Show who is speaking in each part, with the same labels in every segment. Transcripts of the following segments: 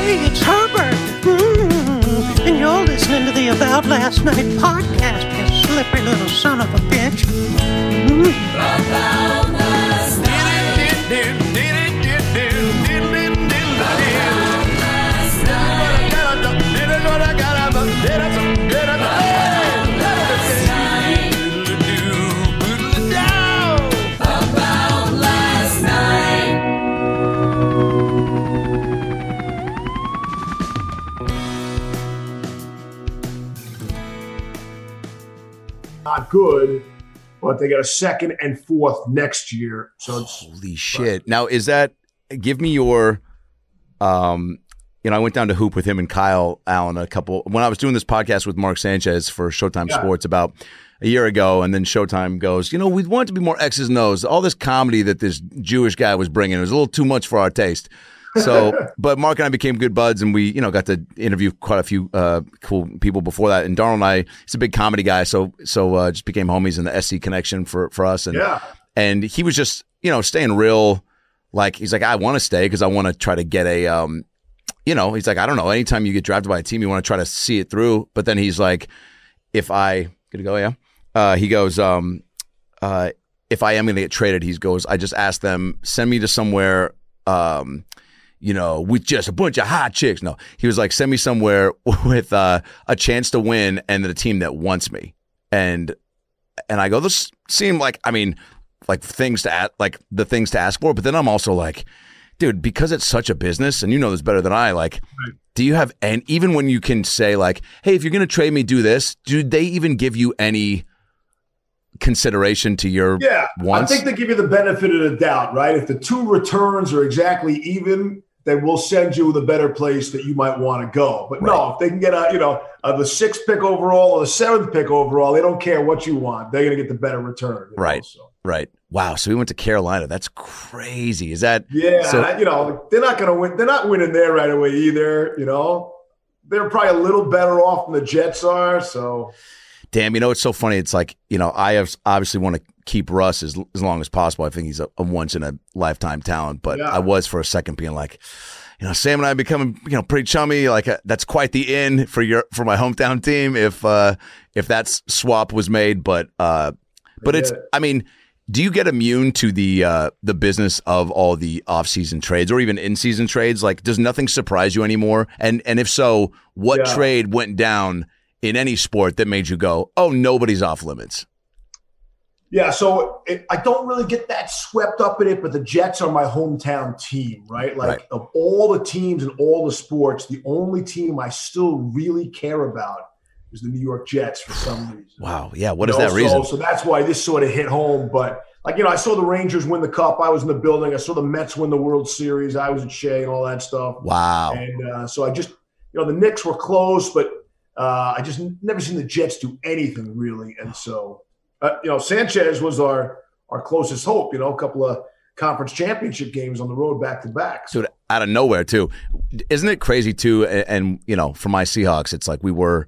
Speaker 1: Hey, it's Herbert. And you're listening to the About Last Night podcast, you slippery little son of a bitch.
Speaker 2: About last night.
Speaker 3: Not good, but they got a second and fourth next year. So it's
Speaker 4: holy shit. Now, is that, give me your, I went down to Hoop with him and Kyle Allen when I was doing this podcast with Mark Sanchez for Showtime Sports about a year ago, and then Showtime goes, we want it to be more X's and O's. All this comedy that this Jewish guy was bringing, it was a little too much for our taste. So, but Mark and I became good buds, and we, got to interview quite a few cool people before that. And Darnell and I, he's a big comedy guy, so just became homies in the SC connection for us. And he was just, staying real. Like, he's like, I want to stay because I want to try to get a, he's like, I don't know. Anytime you get drafted by a team, you want to try to see it through. But then he's like, he goes, if I am going to get traded, he goes, I just asked them, send me to somewhere, with just a bunch of hot chicks. No, he was like, send me somewhere with a chance to win and the team that wants me. And I go, this seemed like, things to the things to ask for. But then I'm also like, dude, because it's such a business, and you know this better than I, like, do you have, and even when you can say like, hey, if you're going to trade me, do this, do they even give you any consideration to your wants?
Speaker 3: I think they give you the benefit of the doubt, right? If the two returns are exactly even, they will send you the better place that you might want to go. But no, if they can get the sixth pick overall or the seventh pick overall, they don't care what you want. They're going to get the better return.
Speaker 4: Right. Wow. So we went to Carolina. That's crazy. Is that?
Speaker 3: Yeah. So, they're not going to win. They're not winning there right away either. They're probably a little better off than the Jets are. So.
Speaker 4: Damn, it's so funny. It's like, I obviously want to keep Russ as long as possible. I think he's a once-in-a-lifetime talent. But I was for a second being like, Sam and I becoming, pretty chummy. Like, that's quite the in for my hometown team if that swap was made. But it's, do you get immune to the business of all the off-season trades or even in-season trades? Like, does nothing surprise you anymore? And if so, what trade went down in any sport that made you go, oh, nobody's off limits?
Speaker 3: Yeah, so I don't really get that swept up in it, but the Jets are my hometown team, right? Like, of all the teams and all the sports, the only team I still really care about is the New York Jets for some reason.
Speaker 4: Wow, yeah, what is that reason?
Speaker 3: So that's why this sort of hit home. But, I saw the Rangers win the Cup. I was in the building. I saw the Mets win the World Series. I was at Shea and all that stuff.
Speaker 4: Wow.
Speaker 3: And so I just, the Knicks were close, but I just never seen the Jets do anything really. And so, Sanchez was our closest hope, a couple of conference championship games on the road back-to-back.
Speaker 4: So out of nowhere, too. Isn't it crazy, too? And for my Seahawks, it's like we were,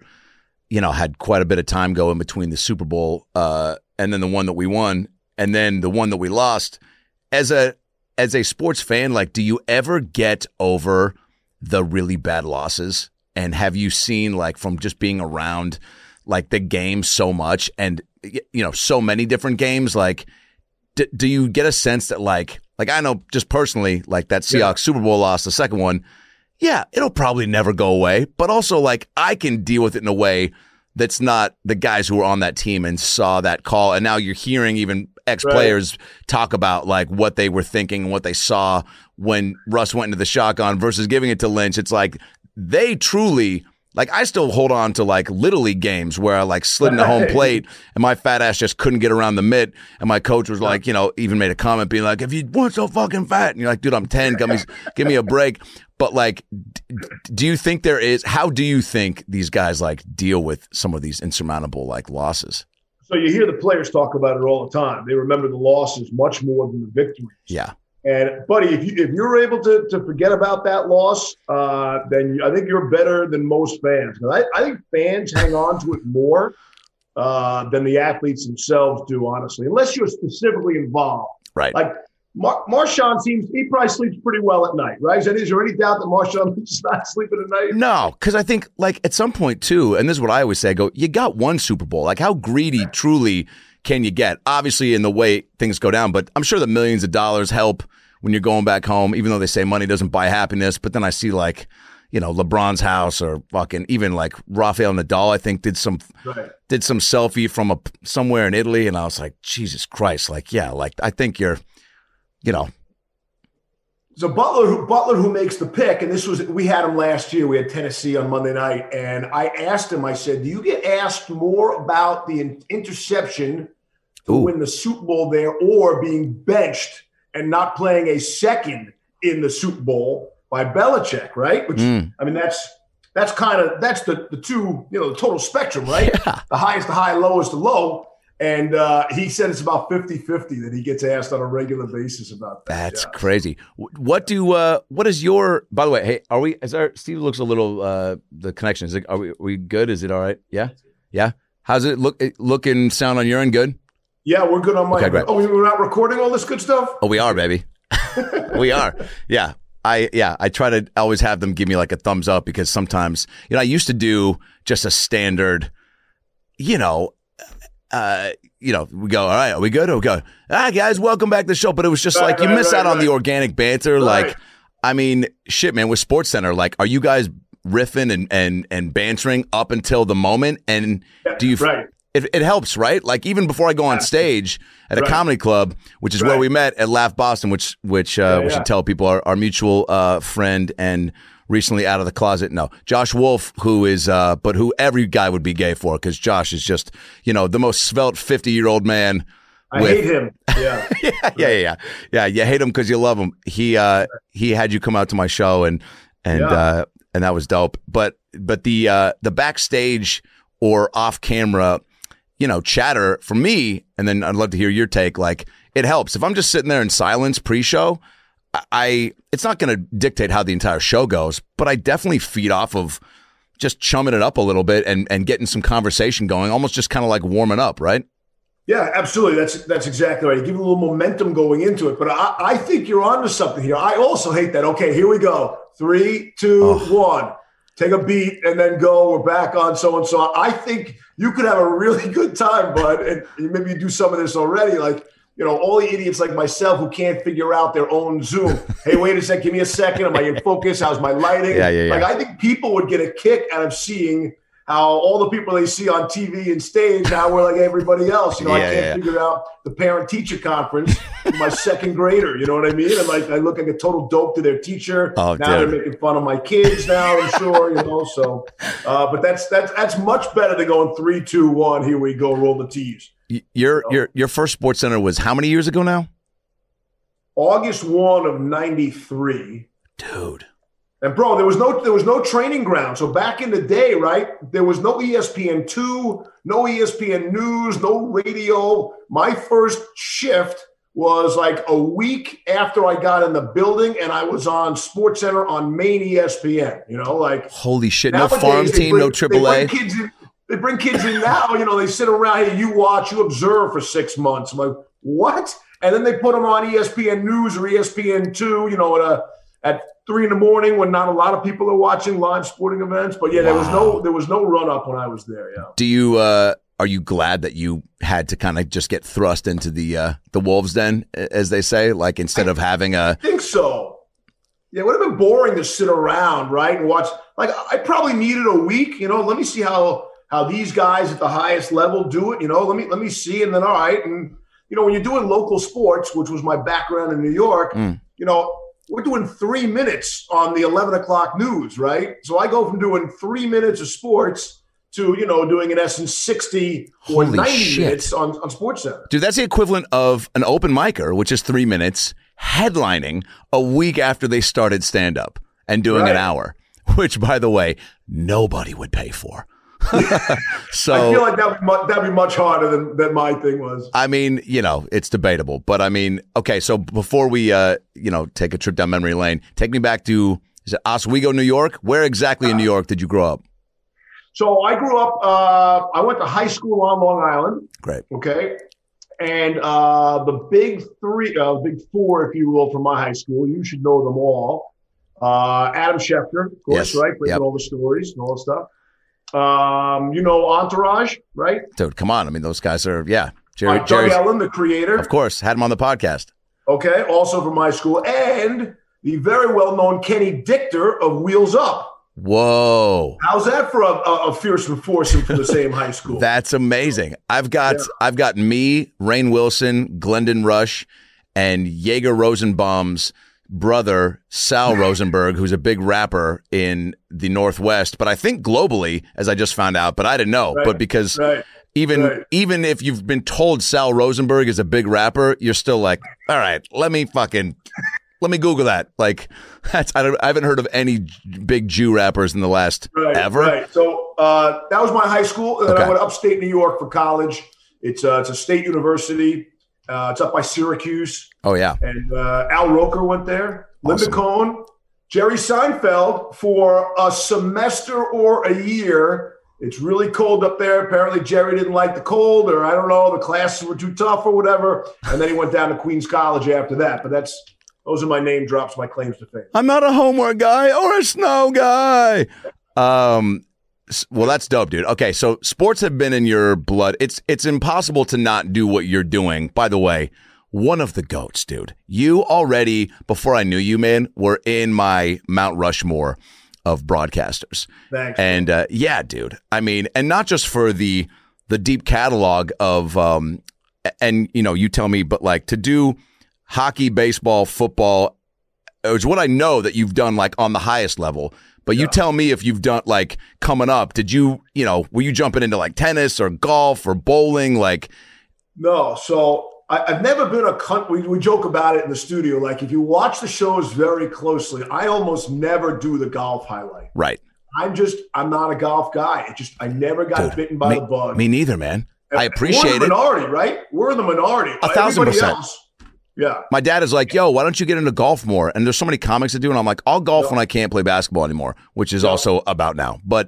Speaker 4: had quite a bit of time going between the Super Bowl and then the one that we won and then the one that we lost. As a sports fan, like, do you ever get over the really bad losses? And have you seen, like, from just being around, like, the game so much and, so many different games, like, do you get a sense that, like I know just personally, like, that Seahawks Super Bowl loss, the second one, it'll probably never go away. But also, like, I can deal with it in a way that's not the guys who were on that team and saw that call. And now you're hearing even ex-players talk about, like, what they were thinking and what they saw when Russ went into the shotgun versus giving it to Lynch. It's like, they truly, like, I still hold on to, like, Little League games where I, like, slid in the home plate and my fat ass just couldn't get around the mitt. And my coach was like, even made a comment being like, if you weren't so fucking fat. And you're like, dude, I'm 10. Give me a break. But, like, do you think how do you think these guys, like, deal with some of these insurmountable, like, losses?
Speaker 3: So you hear the players talk about it all the time. They remember the losses much more than the victories.
Speaker 4: Yeah.
Speaker 3: And, buddy, if you're able to forget about that loss, then I think you're better than most fans. I think fans hang on to it more than the athletes themselves do, honestly, unless you're specifically involved.
Speaker 4: Right.
Speaker 3: Like, Marshawn he probably sleeps pretty well at night, right? Is there any doubt that Marshawn's not sleeping at night?
Speaker 4: No, because I think like at some point too, and this is what I always say, you got one Super Bowl. Like how greedy truly can you get? Obviously in the way things go down, but I'm sure the millions of dollars help when you're going back home, even though they say money doesn't buy happiness. But then I see like, LeBron's house or fucking even like Rafael Nadal, I think did some selfie from somewhere in Italy. And I was like, Jesus Christ. Like, yeah, like I think you're,
Speaker 3: So Butler who makes the pick, and we had him last year. We had Tennessee on Monday night, and I asked him. I said, "Do you get asked more about the interception to win the Super Bowl there, or being benched and not playing a second in the Super Bowl by Belichick?" Right? Which I mean, that's the two, the total spectrum, right? Yeah. The high is the high, low is the low. And he said it's about 50-50 that he gets asked on a regular basis about that.
Speaker 4: That's crazy. What is your, by the way, hey, Steve looks a little, the connection, are we good? Is it all right? Yeah? Yeah? How's it look and sound on your end? Good?
Speaker 3: Yeah, we're good on my end. Oh, we're not recording all this good stuff?
Speaker 4: Oh, we are, baby. We are. Yeah. I try to always have them give me like a thumbs up because sometimes, I used to do just a standard, we go, all right, are we good? We go, guys, welcome back to the show. But it was just you miss out on the organic banter. Right. Like, I mean, shit, man, with SportsCenter, like, are you guys riffing and bantering up until the moment? And do you, it helps, right? Like, even before I go on stage at a comedy club, which is where we met at Laugh Boston, which we should tell people our mutual friend and recently out of the closet. No, Josh Wolf, who every guy would be gay for because Josh is just, the most svelte 50-year-old man.
Speaker 3: I hate him. Yeah.
Speaker 4: Yeah. You hate him because you love him. He had you come out to my show and that was dope. But the backstage or off camera, chatter for me, and then I'd love to hear your take. Like it helps if I'm just sitting there in silence pre-show. It's not going to dictate how the entire show goes, but I definitely feed off of just chumming it up a little bit and getting some conversation going, almost just kind of like warming up, right?
Speaker 3: Yeah, absolutely. That's exactly right. You give a little momentum going into it, but I think you're onto something here. I also hate that. Okay, here we go. 3, 2, 1. Take a beat and then go. We're back on so-and-so. I think you could have a really good time, bud, and maybe you do some of this already, like, all the idiots like myself who can't figure out their own Zoom. Hey, wait a sec. Give me a second. Am I in focus? How's my lighting?
Speaker 4: Yeah.
Speaker 3: Like, I think people would get a kick out of seeing how all the people they see on TV and stage, how we're like everybody else. I can't figure out the parent-teacher conference with my second grader. You know what I mean? And I look like a total dope to their teacher.
Speaker 4: Oh,
Speaker 3: now they're making fun of my kids now, I'm sure, So, but that's much better than going 3, 2, 1. Here we go. Roll the T's.
Speaker 4: Your first SportsCenter was how many years ago now?
Speaker 3: August 1 of 93.
Speaker 4: Dude.
Speaker 3: And bro, there was no training ground. So back in the day, right? There was no ESPN2, no ESPN News, no radio. My first shift was like a week after I got in the building, and I was on SportsCenter on main ESPN.
Speaker 4: Holy shit! No farm team, no AAA.
Speaker 3: They bring kids in now. They sit around here, you watch, you observe for 6 months. I'm like, what? And then they put them on ESPN News or ESPN2. At 3 a.m. when not a lot of people are watching live sporting events. But yeah, there was no run up when I was there. Yeah.
Speaker 4: Do you are you glad that you had to kind of just get thrust into the wolves den, as they say, like instead of having
Speaker 3: I think so. Yeah, it would have been boring to sit around, right, and watch. Like I probably needed a week. Let me see how these guys at the highest level do it. Let me see, and then all right, and when you're doing local sports, which was my background in New York, we're doing 3 minutes on the 11 o'clock news, right? So I go from doing 3 minutes of sports to, doing in essence 60 or 90 minutes on SportsCenter.
Speaker 4: Dude, that's the equivalent of an open micer, which is 3 minutes, headlining a week after they started stand-up and doing an hour, which, by the way, nobody would pay for. So
Speaker 3: I feel like that'd be much harder than my thing was.
Speaker 4: I mean, it's debatable, but I mean, okay. So before we, take a trip down memory lane, take me back to, is it Oswego, New York? Where exactly in New York did you grow up?
Speaker 3: So I grew up, I went to high school on Long Island.
Speaker 4: Great.
Speaker 3: Okay. And the big four, if you will, from my high school, you should know them all. Adam Schefter, of course,
Speaker 4: Yes.
Speaker 3: right? Bringing all the stories and all that stuff. Entourage, right?
Speaker 4: Dude, come on. I mean, those guys are, yeah.
Speaker 3: Doug
Speaker 4: Jerry's,
Speaker 3: Ellen, the creator.
Speaker 4: of course, had him on the podcast.
Speaker 3: Okay, also from my school. And the very well-known Kenny Dichter of Wheels Up.
Speaker 4: Whoa.
Speaker 3: How's that for a fearsome foursome from the same high school?
Speaker 4: That's amazing. I've got me, Rainn Wilson, Glendon Rush, and Jaeger Rosenbaum's brother, Sal Rosenberg, who's a big rapper in the Northwest, but I think globally, as I just found out, but I didn't know.
Speaker 3: Right.
Speaker 4: But because even if you've been told Sal Rosenberg is a big rapper, you're still like, all right, let me Google that. Like, I haven't heard of any big Jew rappers in the last ever.
Speaker 3: Right. So that was my high school. And then I went upstate New York for college. It's a state university. It's up by Syracuse.
Speaker 4: Oh, yeah.
Speaker 3: And Al Roker went there.
Speaker 4: Awesome.
Speaker 3: Linda Cohn. Jerry Seinfeld for a semester or a year. It's really cold up there. Apparently, Jerry didn't like the cold, or I don't know, the classes were too tough or whatever. And then he went down to Queens College after that. But those are my name drops, my claims to fame.
Speaker 4: I'm not a homework guy or a snow guy. Well, that's dope, dude. Okay, so sports have been in your blood. It's impossible to not do what you're doing. By the way, one of the GOATs, dude. You already, before I knew you, man, were in my Mount Rushmore of broadcasters.
Speaker 3: Thanks.
Speaker 4: And yeah, dude. I mean, and not just for the deep catalog of, and you tell me, but like to do hockey, baseball, football, is what I know that you've done like on the highest level. But you tell me if you've done like coming up, did you, were you jumping into like tennis or golf or bowling? Like,
Speaker 3: no. So I've never been we joke about it in the studio. Like if you watch the shows very closely, I almost never do the golf highlight.
Speaker 4: Right.
Speaker 3: I'm not a golf guy. I never got bitten by the bug.
Speaker 4: Me neither, man. I appreciate it.
Speaker 3: We're the minority, right? We're the minority.
Speaker 4: 1,000%.
Speaker 3: Yeah.
Speaker 4: My dad is like, yo, why don't you get into golf more? And there's so many comics that do. And I'm like, I'll golf when I can't play basketball anymore, which is also about now. But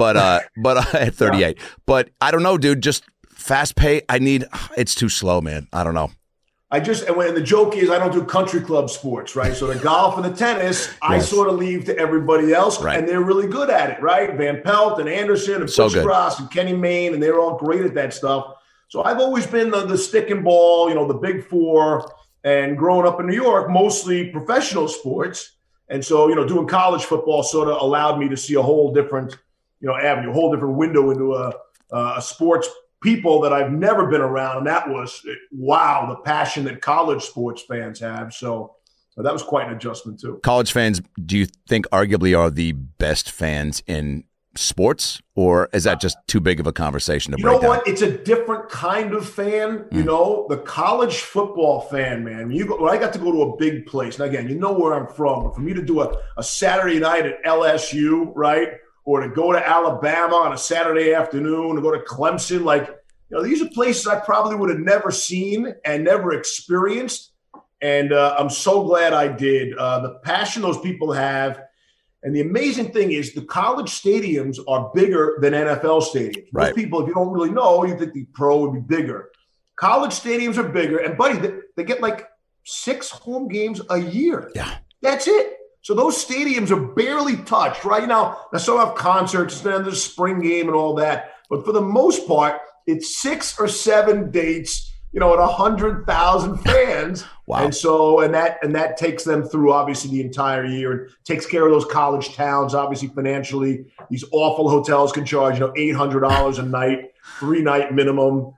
Speaker 4: at 38. But I don't know, dude, just fast pay. It's too slow, man. I don't know.
Speaker 3: And the joke is I don't do country club sports, right? So the golf and the tennis, I sort of leave to everybody else.
Speaker 4: Right.
Speaker 3: And they're really good at it, right? Van Pelt and Anderson and Butch Ross and Kenny Mayne, and they're all great at that stuff. So I've always been the stick and ball, the big four. And growing up in New York, mostly professional sports. And so, doing college football sort of allowed me to see a whole different, avenue, a whole different window into a sports people that I've never been around. And that was, wow, the passion that college sports fans have. So that was quite an adjustment too.
Speaker 4: College fans, do you think arguably are the best fans in sports, or is that just too big of a conversation to break down?
Speaker 3: You know what? It's a different kind of fan. The college football fan, man. When I got to go to a big place, and again, where I'm from. For me to do a Saturday night at LSU, right, or to go to Alabama on a Saturday afternoon, to go to Clemson, these are places I probably would have never seen and never experienced. And I'm so glad I did. The passion those people have. And the amazing thing is the college stadiums are bigger than NFL stadiums.
Speaker 4: Right.
Speaker 3: Most people, if you don't really know, you think the pro would be bigger. College stadiums are bigger. And, buddy, they get like 6 home games a year.
Speaker 4: Yeah.
Speaker 3: That's it. So those stadiums are barely touched, right? Now some have concerts, then there's a spring game and all that. But for the most part, it's 6 or 7 dates, at 100,000 fans.
Speaker 4: Wow.
Speaker 3: And so, and that takes them through obviously the entire year and takes care of those college towns, obviously financially. These awful hotels can charge, $800 a night, 3-night minimum,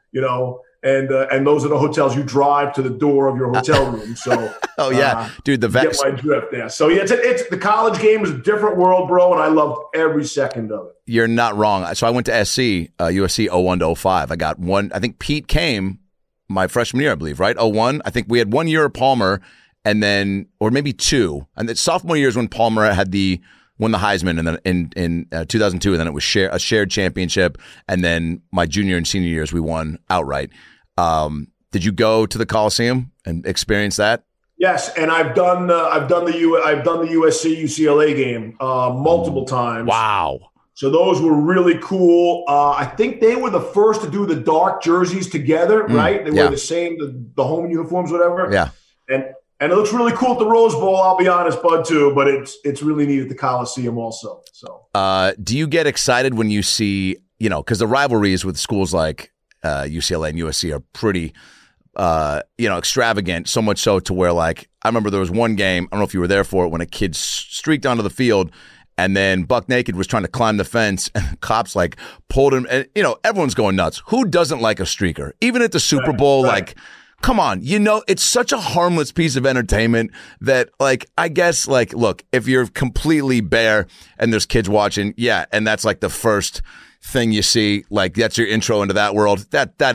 Speaker 3: and those are the hotels you drive to the door of your hotel room. So,
Speaker 4: oh yeah, dude, the
Speaker 3: get my drift there. So yeah, it's the college game is a different world, bro, and I loved every second of it.
Speaker 4: You're not wrong. So I went to USC 01 to 05. I got one. I think Pete came my freshman year, I believe, right? 01. I think we had 1 year of Palmer, and then, or maybe 2. And the sophomore year is when Palmer won the Heisman, and then in 2002, and then it was a shared championship. And then my junior and senior years, we won outright. Did you go to the Coliseum and experience that?
Speaker 3: Yes, and I've done the USC UCLA game multiple times.
Speaker 4: Wow.
Speaker 3: So those were really cool. I think they were the first to do the dark jerseys together, right? They were the same, the home uniforms, whatever.
Speaker 4: Yeah.
Speaker 3: And it looks really cool at the Rose Bowl, I'll be honest, Bud, too. But it's really neat at the Coliseum also. So,
Speaker 4: do you get excited when you see, because the rivalries with schools like UCLA and USC are pretty, extravagant, so much so to where, like, I remember there was one game, I don't know if you were there for it, when a kid streaked onto the field and then buck naked was trying to climb the fence and the cops, like, pulled him. And, everyone's going nuts. Who doesn't like a streaker? Even at the Super Bowl, like, come on, it's such a harmless piece of entertainment that, like, I guess, like, look, if you're completely bare and there's kids watching, and that's like the first thing you see, like, that's your intro into that world,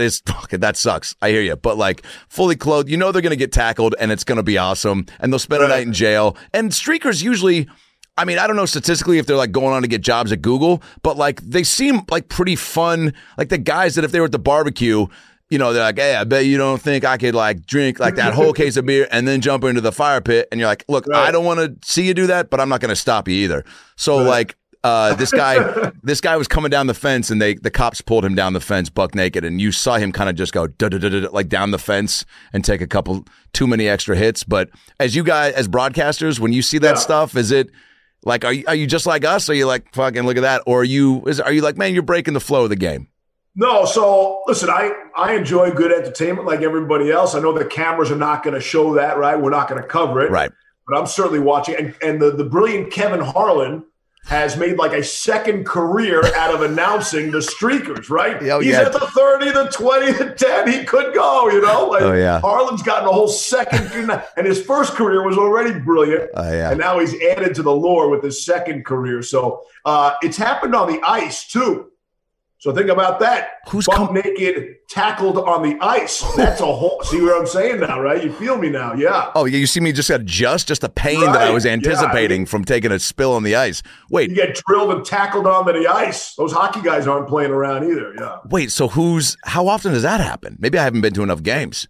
Speaker 4: that sucks. I hear you. But, like, fully clothed, they're going to get tackled and it's going to be awesome and they'll spend a night in jail. And streakers usually, I mean, I don't know statistically if they're, like, going on to get jobs at Google, but, like, they seem like pretty fun. Like the guys that if they were at the barbecue, they're like, hey, I bet you don't think I could, like, drink, like, that whole case of beer and then jump into the fire pit. And you're like, look, I don't want to see you do that, but I'm not going to stop you either. So, like, this guy was coming down the fence and the cops pulled him down the fence buck naked. And you saw him kind of just go, like, down the fence and take a couple too many extra hits. But as you guys, as broadcasters, when you see that stuff, is it like, are you just like us? Are you like, fucking look at that? Or are you like, man, you're breaking the flow of the game?
Speaker 3: No, so listen, I enjoy good entertainment like everybody else. I know the cameras are not going to show that, right? We're not going to cover it.
Speaker 4: Right.
Speaker 3: But I'm certainly watching. And the brilliant Kevin Harlan has made like a second career out of announcing the streakers, right? He's at the 30, the 20, the 10. He could go, Like, Harlan's gotten a whole second. And his first career was already brilliant. And now he's added to the lore with his second career. So it's happened on the ice, too. So think about that.
Speaker 4: Who's
Speaker 3: buck naked, tackled on the ice. That's a whole. See what I'm saying now, right? You feel me now, yeah.
Speaker 4: Oh, yeah. You see me just adjust the pain that I was anticipating from taking a spill on the ice. Wait,
Speaker 3: you get drilled and tackled onto the ice. Those hockey guys aren't playing around either. Yeah.
Speaker 4: Wait, so how often does that happen? Maybe I haven't been to enough games.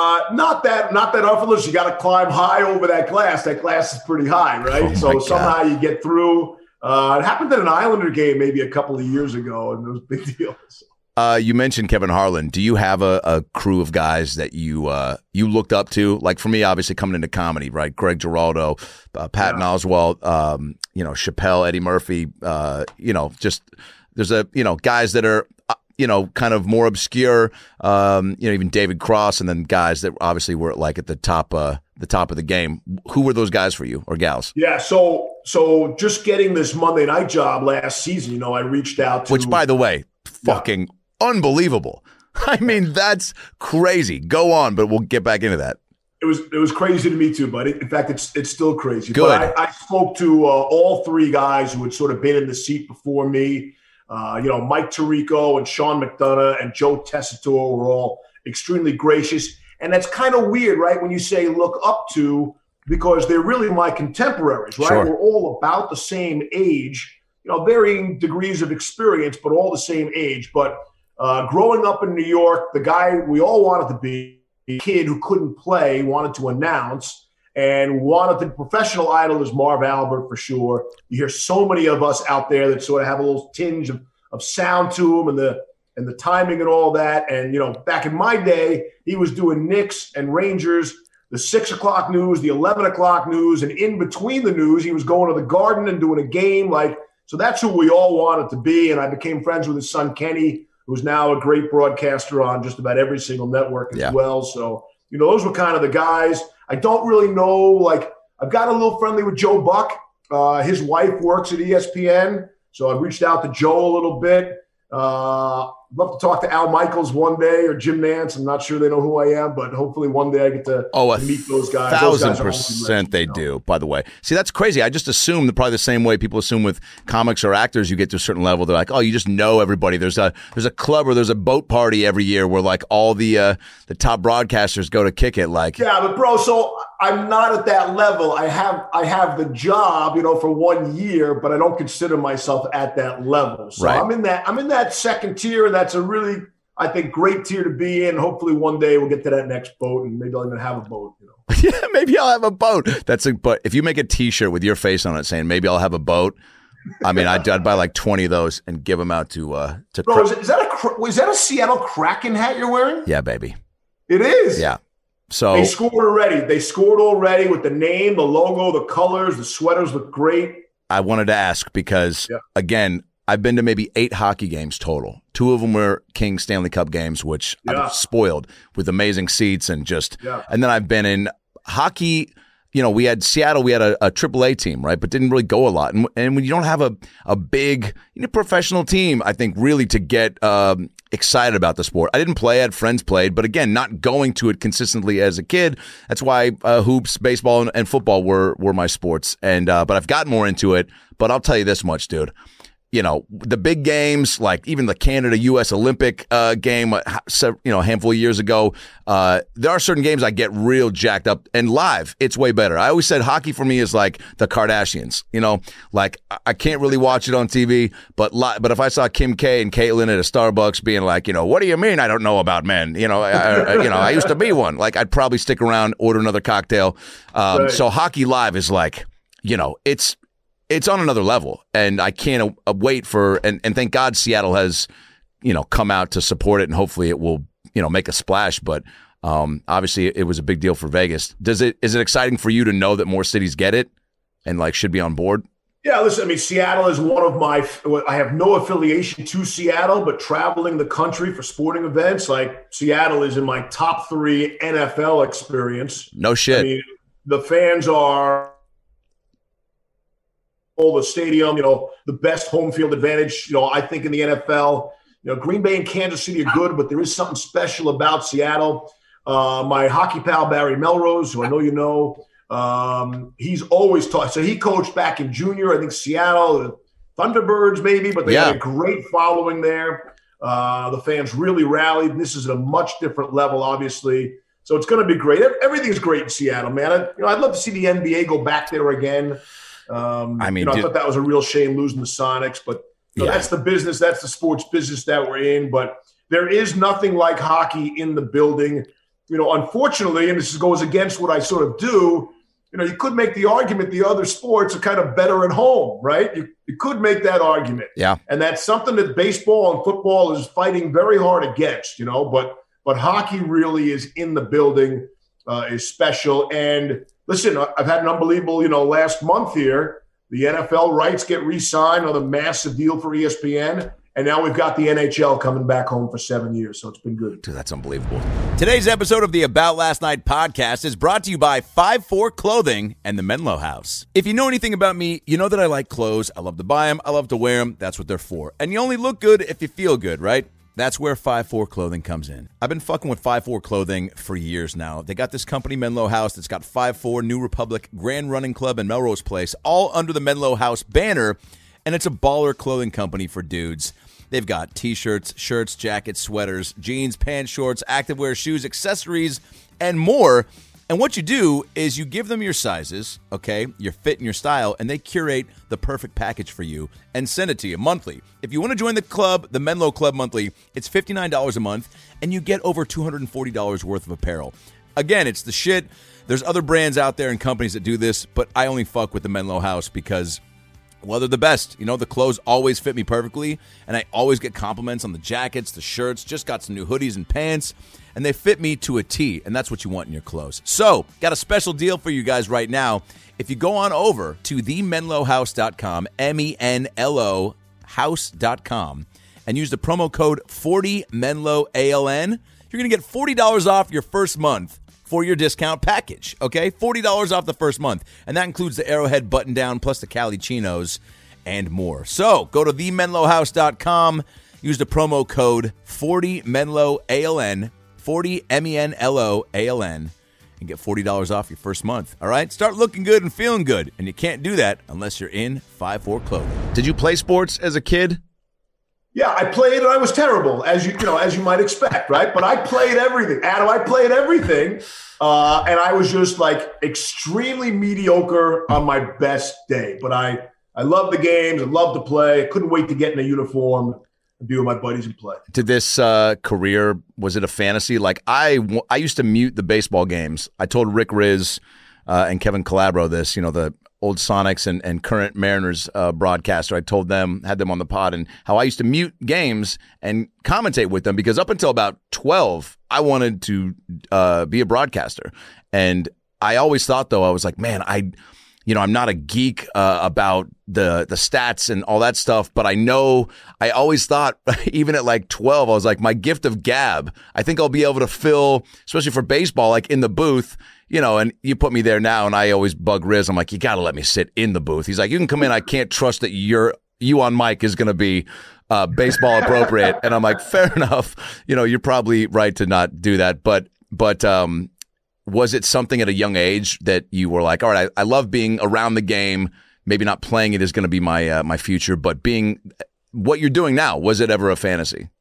Speaker 3: Not that often. Listen, you got to climb high over that glass. That glass is pretty high, right?
Speaker 4: Oh,
Speaker 3: so somehow you get through. It happened in an Islander game maybe a couple of years ago, and it was a big deal.
Speaker 4: You mentioned Kevin Harlan. Do you have a crew of guys that you looked up to? Like, for me, obviously coming into comedy, right? Greg Giraldo, Patton Oswalt, Chappelle, Eddie Murphy. Just there's guys that are kind of more obscure. Even David Cross, and then guys that obviously were like at the top of the game. Who were those guys for you or gals?
Speaker 3: Yeah, so just getting this Monday night job last season, I reached out to,
Speaker 4: which, by the way, fucking unbelievable. I mean, that's crazy. Go on, but we'll get back into that.
Speaker 3: It was crazy to me too, buddy. In fact, it's still crazy.
Speaker 4: Good.
Speaker 3: But I spoke to all three guys who had sort of been in the seat before me. Mike Tirico and Sean McDonough and Joe Tessitore were all extremely gracious. And that's kind of weird, right? When you say look up to, because they're really my contemporaries, right?
Speaker 4: Sure.
Speaker 3: We're all about the same age, varying degrees of experience, but all the same age. But growing up in New York, the guy we all wanted to be, a kid who couldn't play, wanted to announce, and wanted to be professional idol is Marv Albert for sure. You hear so many of us out there that sort of have a little tinge of sound to them and the timing and all that. And, back in my day, he was doing Knicks and Rangers, the 6 o'clock news, the 11 o'clock news, and in between the news, he was going to the Garden and doing a game. So that's who we all wanted to be. And I became friends with his son, Kenny, who's now a great broadcaster on just about every single network as well. So, those were kind of the guys. I don't really know, I've got a little friendly with Joe Buck. His wife works at ESPN. So I reached out to Joe a little bit. Love to talk to Al Michaels one day or Jim Nance. I'm not sure they know who I am, but hopefully one day I get to meet those guys.
Speaker 4: 1,000% they do, by the way. See, that's crazy. I just assume that probably the same way people assume with comics or actors, you get to a certain level, they're like, oh, you just know everybody. There's a club or there's a boat party every year where all the top broadcasters go to kick it.
Speaker 3: Yeah, but bro, so I'm not at that level. I have the job, for 1 year, but I don't consider myself at that level. So right. I'm in that second tier, and that's a really, I think, great tier to be in. Hopefully one day we'll get to that next boat, and maybe I'll even have a boat.
Speaker 4: Yeah, maybe I'll have a boat. But if you make a T-shirt with your face on it saying maybe I'll have a boat, I mean, I'd buy like 20 of those and give them out to
Speaker 3: Bro, is that a Seattle Kraken hat you're wearing?
Speaker 4: Yeah, baby.
Speaker 3: It is.
Speaker 4: Yeah. So
Speaker 3: they scored already. They scored already with the name, the logo, the colors. The sweaters look great.
Speaker 4: I wanted to ask because, again, I've been to maybe 8 hockey games total. 2 of them were King Stanley Cup games, which I'm spoiled with amazing seats and and then I've been in hockey. You know, we had Seattle, we had a AAA team, right? But didn't really go a lot. And when you don't have a big professional team, I think really to get excited about the sport. I didn't play, I had friends played, but again, not going to it consistently as a kid. That's why hoops, baseball, and football were my sports. And but I've gotten more into it. But I'll tell you this much, dude. You know, the big games, like even the Canada-U.S. Olympic game, a handful of years ago, there are certain games I get real jacked up. And live, it's way better. I always said hockey for me is like the Kardashians. You know, like I can't really watch it on TV, but if I saw Kim K and Caitlyn at a Starbucks being like, what do you mean I don't know about men? I used to be one. Like I'd probably stick around, order another cocktail. Right. So hockey live is like, it's on another level, and I can't wait for and thank God Seattle has, come out to support it, and hopefully it will, make a splash. But obviously it was a big deal for Vegas. Is it exciting for you to know that more cities get it and should be on board?
Speaker 3: Yeah, listen, I mean, Seattle is one of I have no affiliation to Seattle, but traveling the country for sporting events, Seattle is in my top 3 NFL experience.
Speaker 4: No shit.
Speaker 3: I mean, the fans are the stadium, the best home field advantage, I think in the NFL. Green Bay and Kansas City are good, but there is something special about Seattle. My hockey pal, Barry Melrose, who I know you know, he's always taught. So he coached back in junior, I think Seattle, Thunderbirds maybe, but they had a great following there. The fans really rallied. And this is at a much different level, obviously. So it's going to be great. Everything's great in Seattle, man. I'd love to see the NBA go back there again. I thought that was a real shame losing the Sonics, but that's the business. That's the sports business that we're in. But there is nothing like hockey in the building. Unfortunately, and this goes against what I sort of do, you could make the argument the other sports are kind of better at home, right? You could make that argument. Yeah. And that's something that baseball and football is fighting very hard against, but hockey really is in the building, is special. And listen, I've had an unbelievable, last month here. The NFL rights get re-signed on a massive deal for ESPN. And now we've got the NHL coming back home for 7 years. So it's been good.
Speaker 4: Dude, that's unbelievable. Today's episode of the About Last Night podcast is brought to you by 5-4 Clothing and the Menlo House. If you know anything about me, you know that I like clothes. I love to buy them. I love to wear them. That's what they're for. And you only look good if you feel good, right? That's where 5-4 Clothing comes in. I've been fucking with 5-4 Clothing for years now. They got this company, Menlo House, that's got 5-4, New Republic, Grand Running Club, and Melrose Place, all under the Menlo House banner, and it's a baller clothing company for dudes. They've got t-shirts, shirts, jackets, sweaters, jeans, pants, shorts, activewear, shoes, accessories, and more. And what you do is you give them your sizes, okay, your fit and your style, and they curate the perfect package for you and send it to you monthly. If you want to join the club, the Menlo Club monthly, it's $59 a month, and you get over $240 worth of apparel. Again, it's the shit. There's other brands out there and companies that do this, but I only fuck with the Menlo House because, well, they're the best. The clothes always fit me perfectly, and I always get compliments on the jackets, the shirts, just got some new hoodies and pants, and they fit me to a T, and that's what you want in your clothes. So, got a special deal for you guys right now. If you go on over to themenlohouse.com, MENLO house.com, and use the promo code 40MENLOALN, you're going to get $40 off your first month for your discount package, okay? $40 off the first month, and that includes the Arrowhead button-down plus the Cali Chinos and more. So, go to themenlohouse.com, use the promo code 40MENLOALN, 40 MENLOALN, and get $40 off your first month. All right? Start looking good and feeling good. And you can't do that unless you're in 5-4 Clothing. Did you play sports as a kid?
Speaker 3: Yeah, I played and I was terrible, as you might expect, right? But I played everything. Adam, I played everything. And I was just extremely mediocre on my best day. But I loved the games. I loved to play. I couldn't wait to get in a uniform and be with my buddies and play.
Speaker 4: Did this career, was it a fantasy? I used to mute the baseball games. I told Rick Riz and Kevin Calabro this, old Sonics and current Mariners broadcaster. I told them, had them on the pod, and how I used to mute games and commentate with them because up until about 12, I wanted to be a broadcaster. And I always thought, though, I was like, man, I'm not a geek about the stats and all that stuff, but I always thought, even at like 12, I was like, my gift of gab, I think I'll be able to fill, especially for baseball, like in the booth, and you put me there now, and I always bug Riz. I'm like, you got to let me sit in the booth. He's like, you can come in. I can't trust that you on mic is going to be baseball appropriate. And I'm like, fair enough. You're probably right to not do that. But was it something at a young age that you were like, all right, I love being around the game, maybe not playing it is going to be my future, but being what you're doing now, was it ever a fantasy?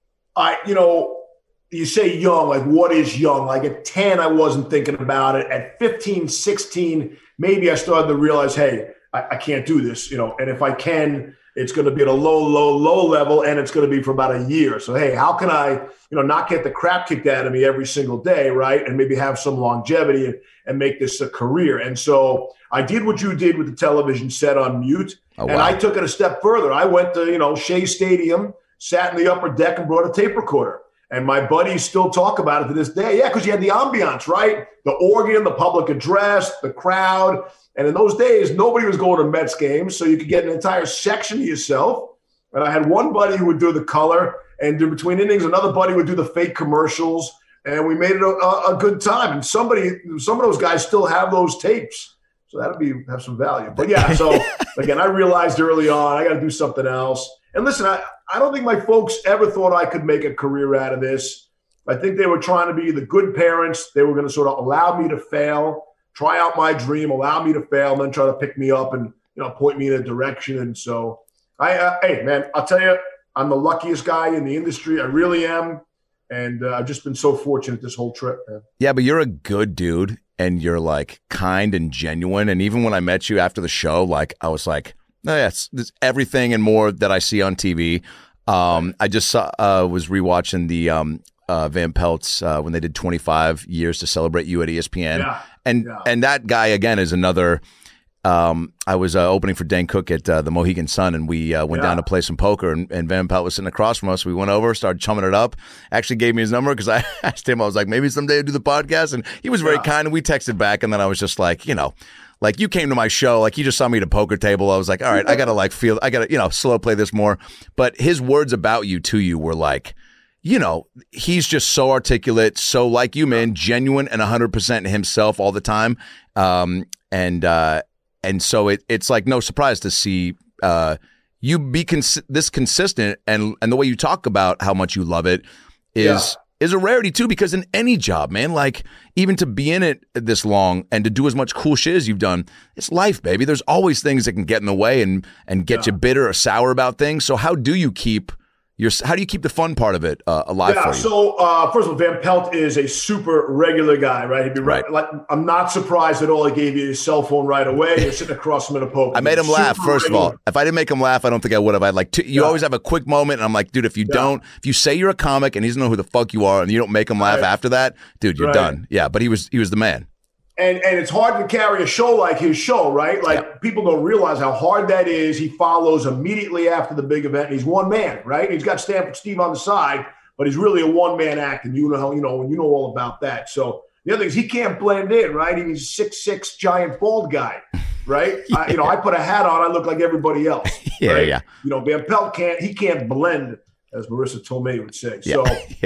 Speaker 3: You say young, like what is young? Like at 10, I wasn't thinking about it. At 15, 16, maybe I started to realize, hey, I can't do this, and if I can, it's going to be at a low level, and it's going to be for about a year. So, hey, how can I, not get the crap kicked out of me every single day, right? And maybe have some longevity and make this a career. And so I did what you did with the television set on mute, and I took it a step further. I went to, Shea Stadium, sat in the upper deck and brought a tape recorder. And my buddies still talk about it to this day. Yeah, because you had the ambiance, right? The organ, the public address, the crowd. And in those days, nobody was going to Mets games, so you could get an entire section to yourself. And I had one buddy who would do the color, and between innings, another buddy would do the fake commercials. And we made it a good time. And some of those guys still have those tapes. So have some value. But yeah, so again, I realized early on, I got to do something else. And listen, I don't think my folks ever thought I could make a career out of this. I think they were trying to be the good parents. They were going to sort of allow me to fail, try out my dream, allow me to fail, and then try to pick me up and, point me in a direction. And so hey man, I'll tell you, I'm the luckiest guy in the industry. I really am. And I've just been so fortunate this whole trip, man. Yeah,
Speaker 4: but you're a good dude. And you're like kind and genuine. And even when I met you after the show, like I was like, no, it's everything and more that I see on TV. I just was rewatching the Van Pelt's when they did 25 years to celebrate you at ESPN.
Speaker 3: Yeah.
Speaker 4: And that guy again is another. I was opening for Dan Cook at the Mohegan Sun, and we went down to play some poker, and Van Pelt was sitting across from us. We went over, started chumming it up. Actually gave me his number because I asked him, I was like, maybe someday I'll do the podcast. And he was very kind, and we texted back, and then I was just like, like you came to my show, like you just saw me at a poker table. I was like, all right, I got to slow play this more. But his words about you to you were like, he's just so articulate, so like you, man, genuine and 100% himself all the time. And so it's like no surprise to see you be this consistent, and the way you talk about how much you love it is a rarity too, because in any job, man, like even to be in it this long and to do as much cool shit as you've done, it's life, baby. There's always things that can get in the way and get you bitter or sour about things. So how do you keep the fun part of it alive for you?
Speaker 3: So first of all, Van Pelt is a super regular guy, right? He'd be right. Like, I'm not surprised at all he gave you his cell phone right away. You're sitting across from him in a poker.
Speaker 4: I made him laugh, first of all. If I didn't make him laugh, I don't think I would have. I'd like you always have a quick moment, and I'm like, dude, if you say you're a comic and he doesn't know who the fuck you are and you don't make him laugh after that, dude, you're done. Yeah, but he was the man.
Speaker 3: And it's hard to carry a show like his show, right? Like people don't realize how hard that is. He follows immediately after the big event. And he's one man, right? He's got Stanford Steve on the side, but he's really a one-man act, and you know all about that. So the other thing is he can't blend in, right? He's a 6'6" giant bald guy, right? I put a hat on, I look like everybody else. Right? Van Pelt can't blend, as Marissa Tomei would say. So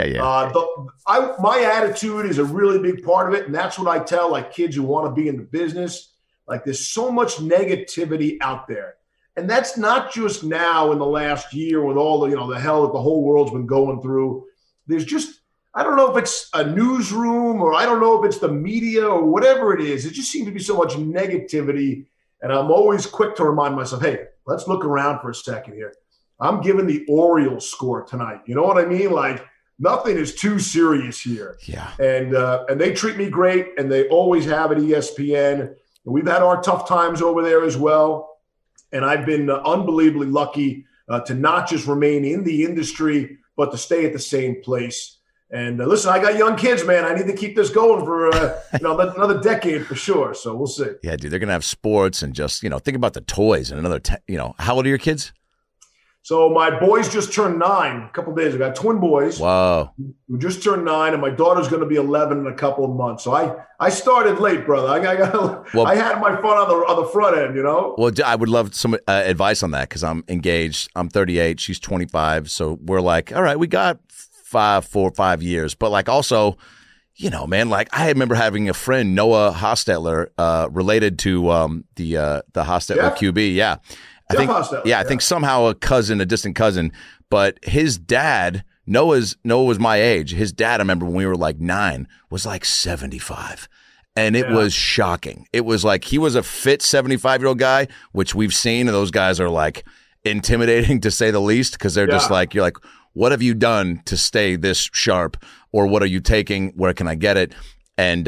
Speaker 3: my attitude is a really big part of it. And that's what I tell like kids who want to be in the business. Like there's so much negativity out there. And that's not just now in the last year with all the hell that the whole world's been going through. There's just, I don't know if it's a newsroom or I don't know if it's the media or whatever it is. It just seems to be so much negativity. And I'm always quick to remind myself, hey, let's look around for a second here. I'm giving the Orioles score tonight. You know what I mean? Like nothing is too serious here.
Speaker 4: Yeah.
Speaker 3: And they treat me great, and they always have at ESPN. And we've had our tough times over there as well. And I've been unbelievably lucky to not just remain in the industry, but to stay at the same place. And listen, I got young kids, man. I need to keep this going for another decade for sure. So we'll see.
Speaker 4: Yeah, dude, they're gonna have sports and just think about the toys and another. How old are your kids?
Speaker 3: So my boys just turned 9 a couple of days ago. I got twin boys.
Speaker 4: Wow.
Speaker 3: Who just turned 9, and my daughter's going to be 11 in a couple of months. So I started late, brother. I had my fun on the front end,
Speaker 4: Well, I would love some advice on that because I'm engaged. I'm 38. She's 25. So we're like, all right, we got 4 or 5 years. But like also, man, like I remember having a friend, Noah Hostetler, related to the Hostetler QB. Yeah. I think somehow a distant cousin, but his dad, Noah was my age. His dad, I remember when we were like 9, was like 75. And it was shocking. It was like he was a fit 75-year-old guy, which we've seen. And those guys are like intimidating to say the least because they're just like, you're like, what have you done to stay this sharp? Or what are you taking? Where can I get it? And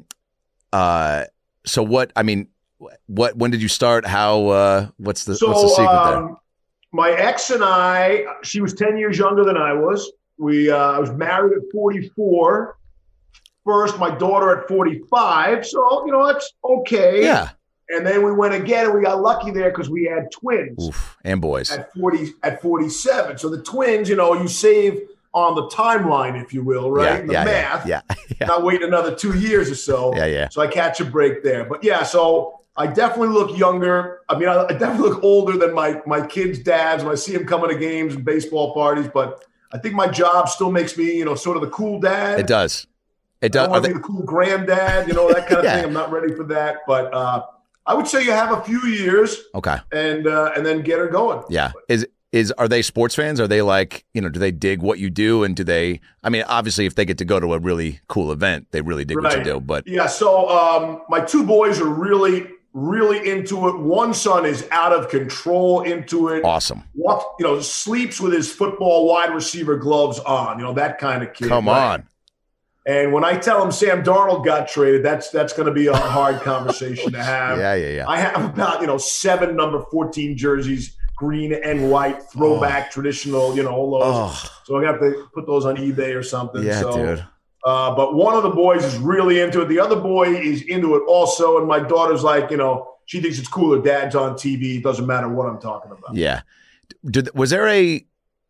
Speaker 4: so what, I mean, when did you start? How, what's the secret there?
Speaker 3: My ex and I, she was 10 years younger than I was. I was married at 44. First, my daughter at 45. So, that's okay.
Speaker 4: Yeah.
Speaker 3: And then we went again and we got lucky there because we had twins.
Speaker 4: Oof, and boys.
Speaker 3: At 47. So the twins, you save on the timeline, if you will, right? The math.
Speaker 4: Yeah.
Speaker 3: Not waiting another 2 years or so.
Speaker 4: Yeah.
Speaker 3: So I catch a break there. But yeah, so I definitely look younger. I mean, I definitely look older than my kids' dads when I see them coming to games and baseball parties. But I think my job still makes me, sort of the cool dad.
Speaker 4: It does. It does.
Speaker 3: I want to be the cool granddad, that kind of thing. I'm not ready for that. But I would say you have a few years.
Speaker 4: Okay.
Speaker 3: And then get her going.
Speaker 4: Yeah. Are they sports fans? Are they like, do they dig what you do? And do they, I mean, obviously if they get to go to a really cool event, they really dig what you do. But
Speaker 3: yeah, so my 2 boys are really, really into it. One son is out of control into it.
Speaker 4: Awesome.
Speaker 3: Sleeps with his football wide receiver gloves on, that kind of kid.
Speaker 4: Come on.
Speaker 3: And when I tell him Sam Darnold got traded, that's going to be a hard conversation to have.
Speaker 4: Yeah.
Speaker 3: I have about, 7 number 14 jerseys, green and white, throwback, traditional, all those. So I have to put those on eBay or something.
Speaker 4: Yeah, dude.
Speaker 3: But one of the boys is really into it. The other boy is into it also. And my daughter's like, she thinks it's cooler. Dad's on TV. It doesn't matter what I'm talking about.
Speaker 4: Yeah. Was there a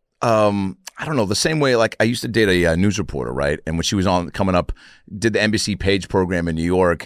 Speaker 4: I don't know, the same way, like I used to date a news reporter, right? And when she was coming up, did the NBC Page program in New York.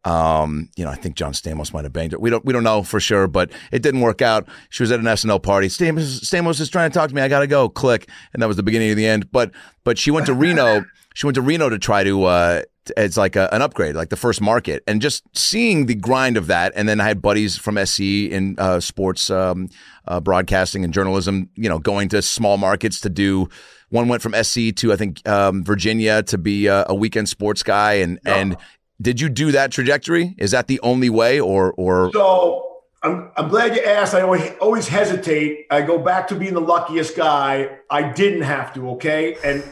Speaker 4: I think John Stamos might have banged her. We don't know for sure, but it didn't work out. She was at an SNL party. Stamos is trying to talk to me. I gotta go. Click, and that was the beginning of the end. But she went to Reno. She went to Reno to try to. It's like an upgrade, like the first market, and just seeing the grind of that. And then I had buddies from SC in sports broadcasting and journalism. Going to small markets to do. One went from SC to I think Virginia to be a weekend sports guy, and. Did you do that trajectory? Is that the only way, or?
Speaker 3: So I'm glad you asked. I always hesitate. I go back to being the luckiest guy. I didn't have to. Okay, and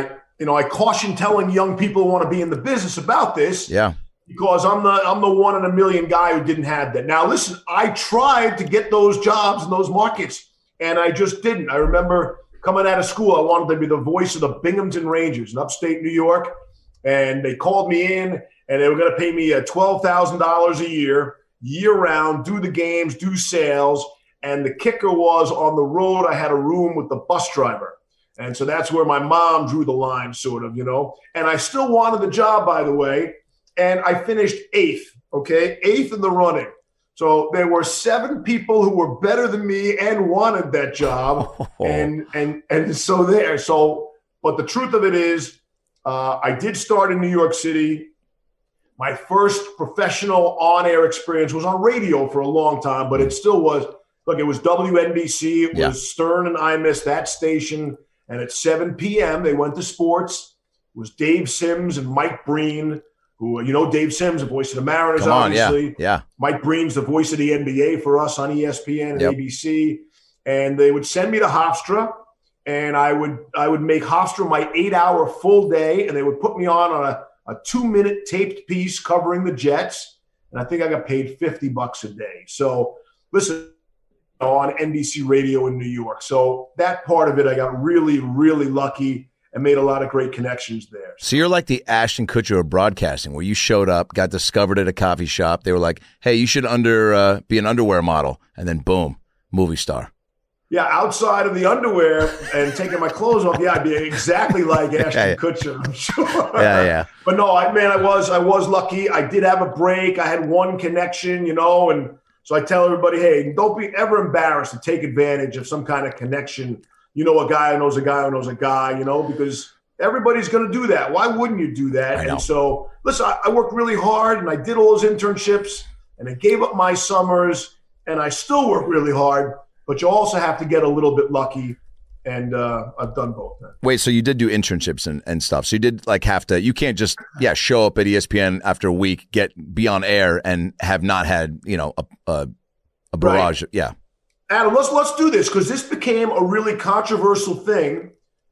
Speaker 3: I caution telling young people who want to be in the business about this.
Speaker 4: Yeah.
Speaker 3: Because I'm the 1 in a million guy who didn't have that. Now listen, I tried to get those jobs in those markets, and I just didn't. I remember coming out of school, I wanted to be the voice of the Binghamton Rangers in upstate New York, and they called me in. And they were going to pay me $12,000 a year round, do the games, do sales. And the kicker was on the road, I had a room with the bus driver. And so that's where my mom drew the line, sort of, And I still wanted the job, by the way. And I finished 8th, okay? 8th in the running. So there were 7 people who were better than me and wanted that job. And so there. So, but the truth of it is, I did start in New York City. My first professional on-air experience was on radio for a long time, but it still was. Look, it was WNBC. It was Stern and Imus, that station. And at 7 p.m., they went to sports. It was Dave Sims and Mike Breen, who, Dave Sims, the voice of the Mariners, obviously.
Speaker 4: Yeah.
Speaker 3: Mike Breen's the voice of the NBA for us on ESPN and ABC. And they would send me to Hofstra, and I would make Hofstra my 8-hour full day, and they would put me on a 2-minute taped piece covering the Jets. And I think I got paid $50 a day. So listen, on NBC radio in New York. So that part of it, I got really, really lucky. and made a lot of great connections there.
Speaker 4: So you're like the Ashton Kutcher of broadcasting, where you showed up, got discovered at a coffee shop. They were like, hey, you should be an underwear model. And then boom, movie star.
Speaker 3: Yeah, outside of the underwear and taking my clothes off, I'd be exactly like Ashton Kutcher, I'm sure.
Speaker 4: Yeah.
Speaker 3: But no, I was lucky. I did have a break. I had one connection, and so I tell everybody, hey, don't be ever embarrassed to take advantage of some kind of connection. A guy who knows a guy who knows a guy, because everybody's going to do that. Why wouldn't you do that? And so, listen, I worked really hard, and I did all those internships, and I gave up my summers, and I still work really hard. But you also have to get a little bit lucky, and I've done both. Man.
Speaker 4: Wait, so you did do internships and stuff. So you did have to. You can't just show up at ESPN after a week, be on air, and have not had a barrage. Right. Yeah,
Speaker 3: Adam, let's do this because this became a really controversial thing.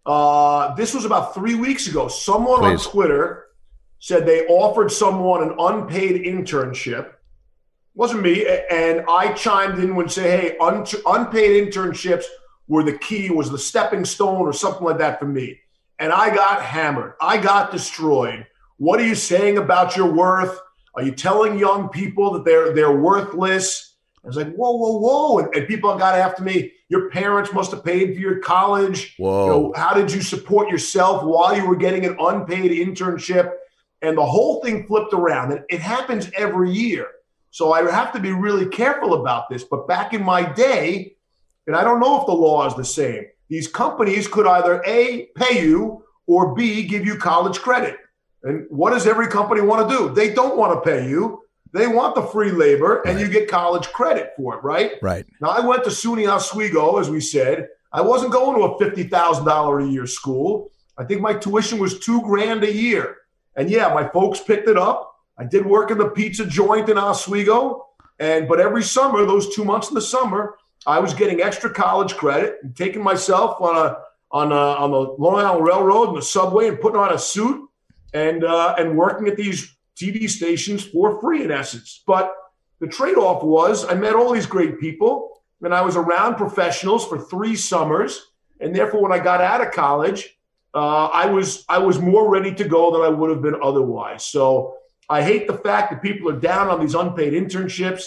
Speaker 3: This was about 3 weeks ago. Someone on Twitter said they offered someone an unpaid internship. Wasn't me, and I chimed in and say, hey, unpaid internships were the key, was the stepping stone or something like that for me. And I got hammered. I got destroyed. What are you saying about your worth? Are you telling young people that they're worthless? I was like, whoa. And people got after me. Your parents must have paid for your college.
Speaker 4: Whoa.
Speaker 3: How did you support yourself while you were getting an unpaid internship? And the whole thing flipped around. And it happens every year. So I have to be really careful about this. But back in my day, and I don't know if the law is the same, these companies could either A, pay you, or B, give you college credit. And what does every company want to do? They don't want to pay you. They want the free labor, and you get college credit for it, right?
Speaker 4: Right.
Speaker 3: Now, I went to SUNY Oswego, as we said. I wasn't going to a $50,000 a year school. I think my tuition was $2,000 a year. And my folks picked it up. I did work in the pizza joint in Oswego, but every summer, those 2 months in the summer, I was getting extra college credit and taking myself on the Long Island Railroad and the subway and putting on a suit and working at these TV stations for free in essence. But the trade-off was I met all these great people, and I was around professionals for 3 summers, and therefore when I got out of college, I was more ready to go than I would have been otherwise. So I hate the fact that people are down on these unpaid internships.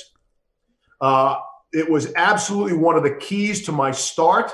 Speaker 3: It was absolutely one of the keys to my start.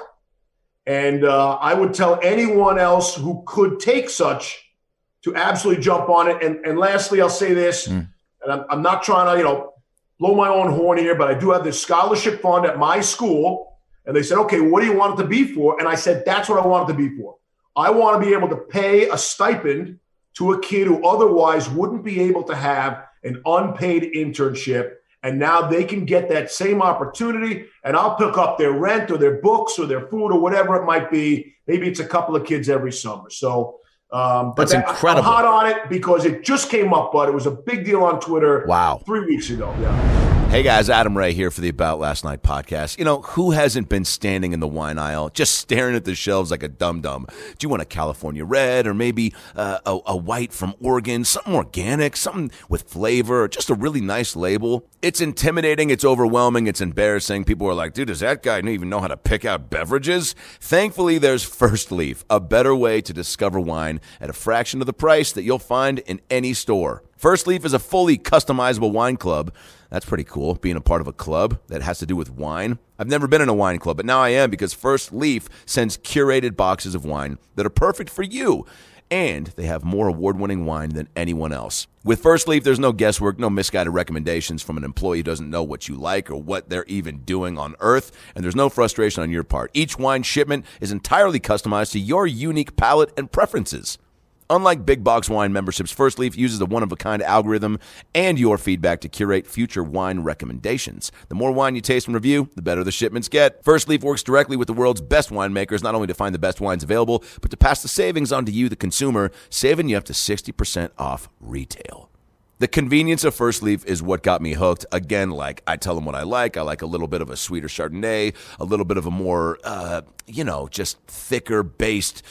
Speaker 3: And I would tell anyone else who could take such to absolutely jump on it. And lastly, I'll say this, and I'm not trying to, blow my own horn here, but I do have this scholarship fund at my school. And they said, okay, what do you want it to be for? And I said, that's what I want it to be for. I want to be able to pay a stipend to a kid who otherwise wouldn't be able to have an unpaid internship. And now they can get that same opportunity, and I'll pick up their rent or their books or their food or whatever it might be. Maybe it's a couple of kids every summer. So
Speaker 4: that's incredible.
Speaker 3: I'm hot on it because it just came up, but it was a big deal on Twitter 3 weeks ago. Yeah.
Speaker 4: Hey guys, Adam Ray here for the About Last Night podcast. Who hasn't been standing in the wine aisle just staring at the shelves like a dum-dum? Do you want a California red or maybe a white from Oregon, something organic, something with flavor, or just a really nice label? It's intimidating, it's overwhelming, it's embarrassing. People are like, dude, does that guy even know how to pick out beverages? Thankfully, there's First Leaf, a better way to discover wine at a fraction of the price that you'll find in any store. First Leaf is a fully customizable wine club. That's pretty cool, being a part of a club that has to do with wine. I've never been in a wine club, but now I am because First Leaf sends curated boxes of wine that are perfect for you. And they have more award-winning wine than anyone else. With First Leaf, there's no guesswork, no misguided recommendations from an employee who doesn't know what you like or what they're even doing on Earth, and there's no frustration on your part. Each wine shipment is entirely customized to your unique palate and preferences. Unlike big box wine memberships, First Leaf uses a one-of-a-kind algorithm and your feedback to curate future wine recommendations. The more wine you taste and review, the better the shipments get. First Leaf works directly with the world's best winemakers, not only to find the best wines available, but to pass the savings on to you, the consumer, saving you up to 60% off retail. The convenience of First Leaf is what got me hooked. Again, I tell them what I like. I like a little bit of a sweeter Chardonnay, a little bit of a more, just thicker based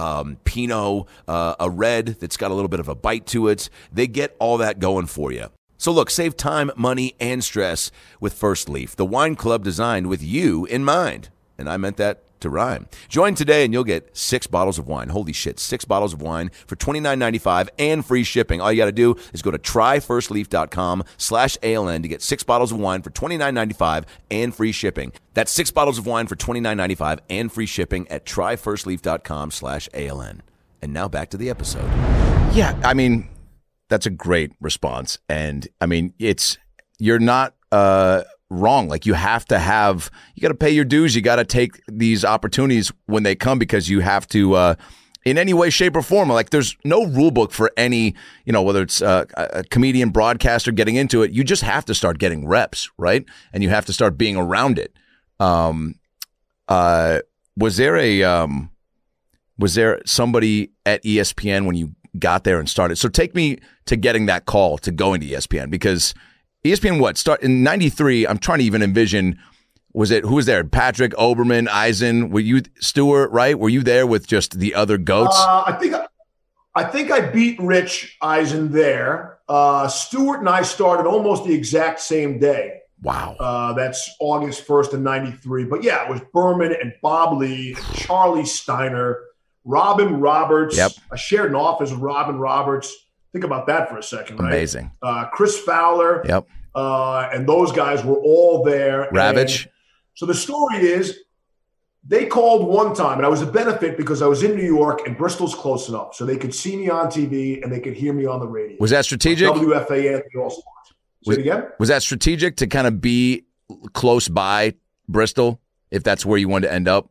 Speaker 4: Pinot, a red that's got a little bit of a bite to it. They get all that going for you. So look, save time, money, and stress with First Leaf, the wine club designed with you in mind. And I meant that
Speaker 2: to rhyme. Join today and you'll get 6 bottles of wine. Holy shit, 6 bottles of wine for $29.95 and free shipping. All you got to do is go to tryfirstleaf.com/ALN to get 6 bottles of wine for $29.95 and free shipping. That's 6 bottles of wine for $29.95 and free shipping at tryfirstleaf.com/ALN. And now back to the episode.
Speaker 4: Yeah, I mean, that's a great response. And I mean, you're not wrong. Like, you got to pay your dues. You got to take these opportunities when they come, because you have to, in any way, shape, or form. Like, there's no rule book for any, whether it's a comedian, broadcaster getting into it. You just have to start getting reps, right? And you have to start being around it. Was there somebody at ESPN when you got there and started? So take me to getting that call to going to ESPN, because ESPN start in 93. I'm trying to even envision, who was there? Patrick, Oberman, Eisen, were you Stewart, right? Were you there with just the other goats?
Speaker 3: I think I beat Rich Eisen there. Stewart and I started almost the exact same day.
Speaker 4: Wow.
Speaker 3: That's August 1st of 93. But yeah, it was Berman and Bob Lee, Charlie Steiner, Robin Roberts.
Speaker 4: Yep.
Speaker 3: I shared an office with Robin Roberts. Think about that for a second, right?
Speaker 4: Amazing.
Speaker 3: Chris Fowler.
Speaker 4: Yep.
Speaker 3: And those guys were all there.
Speaker 4: Ravitch.
Speaker 3: So the story is, they called one time, and I was a benefit because I was in New York and Bristol's close enough, so they could see me on TV and they could hear me on the radio.
Speaker 4: Was that strategic?
Speaker 3: WFAN, the All Stars. Say it again?
Speaker 4: Was that strategic to kind of be close by Bristol, if that's where you wanted to end up?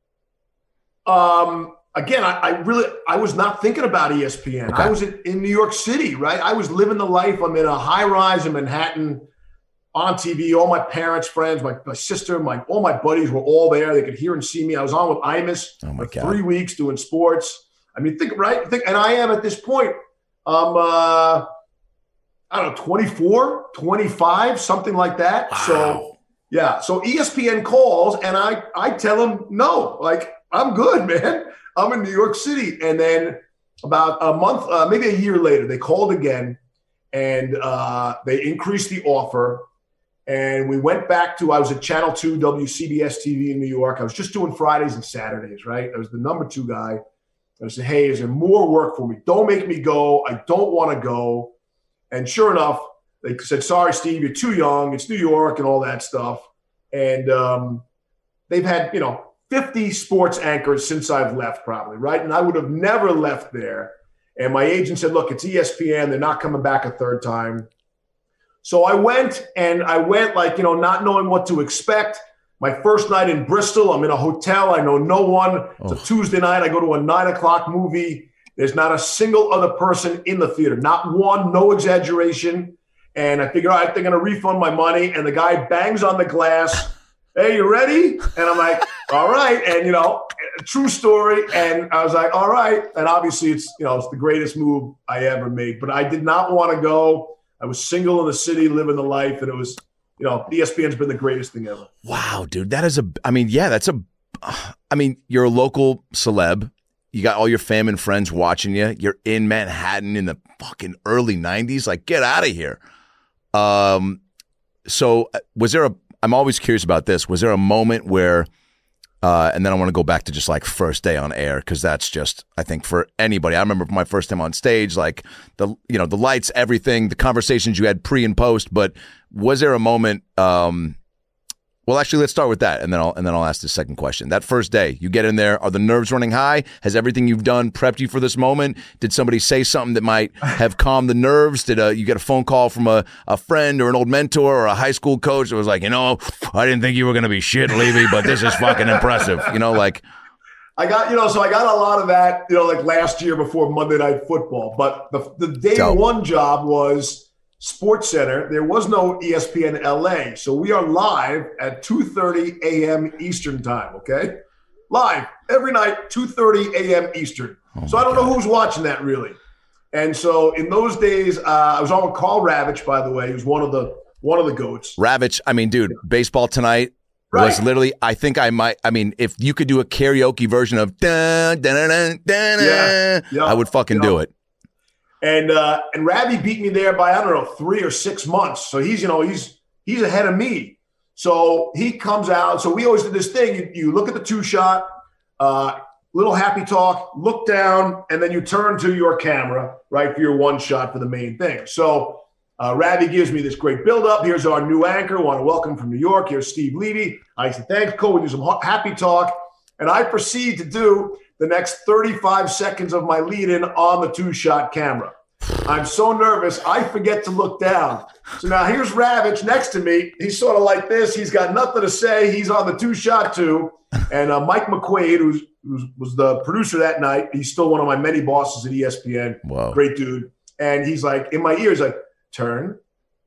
Speaker 3: Again, I was not thinking about ESPN.
Speaker 4: Okay.
Speaker 3: I was in New York City, right? I was living the life. I'm in a high rise in Manhattan, on TV. All my parents, friends, my sister, all my buddies were all there. They could hear and see me. I was on with Imus for 3 weeks doing sports. I mean, and I am at this point. I don't know, 24, 25, something like that.
Speaker 4: Wow.
Speaker 3: So, yeah. So ESPN calls, and I tell them, no, like, I'm good, man. I'm in New York City. And then about a month, maybe a year later, they called again, and they increased the offer. And we went back I was at Channel 2, WCBS TV in New York. I was just doing Fridays and Saturdays, right? I was the number 2 guy. I said, hey, is there more work for me? Don't make me go. I don't want to go. And sure enough, they said, sorry, Steve, you're too young. It's New York and all that stuff. And they've had, 50 sports anchors since I've left, probably, right? And I would have never left there. And my agent said, look, it's ESPN. They're not coming back a third time. So I went like, not knowing what to expect. My first night in Bristol, I'm in a hotel. I know no one. It's a Tuesday night. I go to a 9:00 movie. There's not a single other person in the theater. Not one, no exaggeration. And I figured, all right, they're going to refund my money. And the guy bangs on the glass. Hey, you ready? And I'm like, all right. And, true story. And I was like, all right. And obviously it's the greatest move I ever made. But I did not want to go. I was single in the city, living the life. And it was, ESPN's been the greatest thing ever.
Speaker 4: Wow, dude. You're a local celeb. You got all your fam and friends watching you. You're in Manhattan in the fucking early 90s. Like, get out of here. So was there I'm always curious about this. Was there a moment where, and then I want to go back to just like first day on air, because that's just, I think for anybody, I remember my first time on stage, like the lights, everything, the conversations you had pre and post. But was there a moment? Well, actually, let's start with that, and then I'll ask the second question. That first day, you get in there. Are the nerves running high? Has everything you've done prepped you for this moment? Did somebody say something that might have calmed the nerves? Did you get a phone call from a friend or an old mentor or a high school coach that was like, I didn't think you were going to be shit, Levy, but this is fucking impressive. I got,
Speaker 3: I got a lot of that, like last year before Monday Night Football. But the day one job was Sports Center. There was no ESPN LA. So we are live at 2:30 a.m. Eastern time, okay? Live every night, 2:30 a.m. Eastern. So I don't know who's watching that really. And so in those days, I was on with Carl Ravitch, by the way. He was one of the GOATs.
Speaker 4: Ravitch, dude, Baseball Tonight was literally, I think if you could do a karaoke version of dun, dun, dun, dun, dun, I would fucking do it.
Speaker 3: And Ravi beat me there by, I don't know, 3 or 6 months. So he's ahead of me. So he comes out. So we always did this thing. You look at the 2-shot, little happy talk, look down, and then you turn to your camera, right, for your 1 shot for the main thing. So Ravi gives me this great build-up. Here's our new anchor. Want to welcome from New York. Here's Steve Levy. I said, thanks, Cole. We do some happy talk. And I proceed to do the next 35 seconds of my lead-in on the 2-shot camera. I'm so nervous, I forget to look down. So now here's Ravitch next to me. He's sort of like this. He's got nothing to say. He's on the 2-shot too. And Mike McQuaid, who was the producer that night, he's still one of my many bosses at ESPN.
Speaker 4: Whoa.
Speaker 3: Great dude. And he's like, in my ears, like, turn,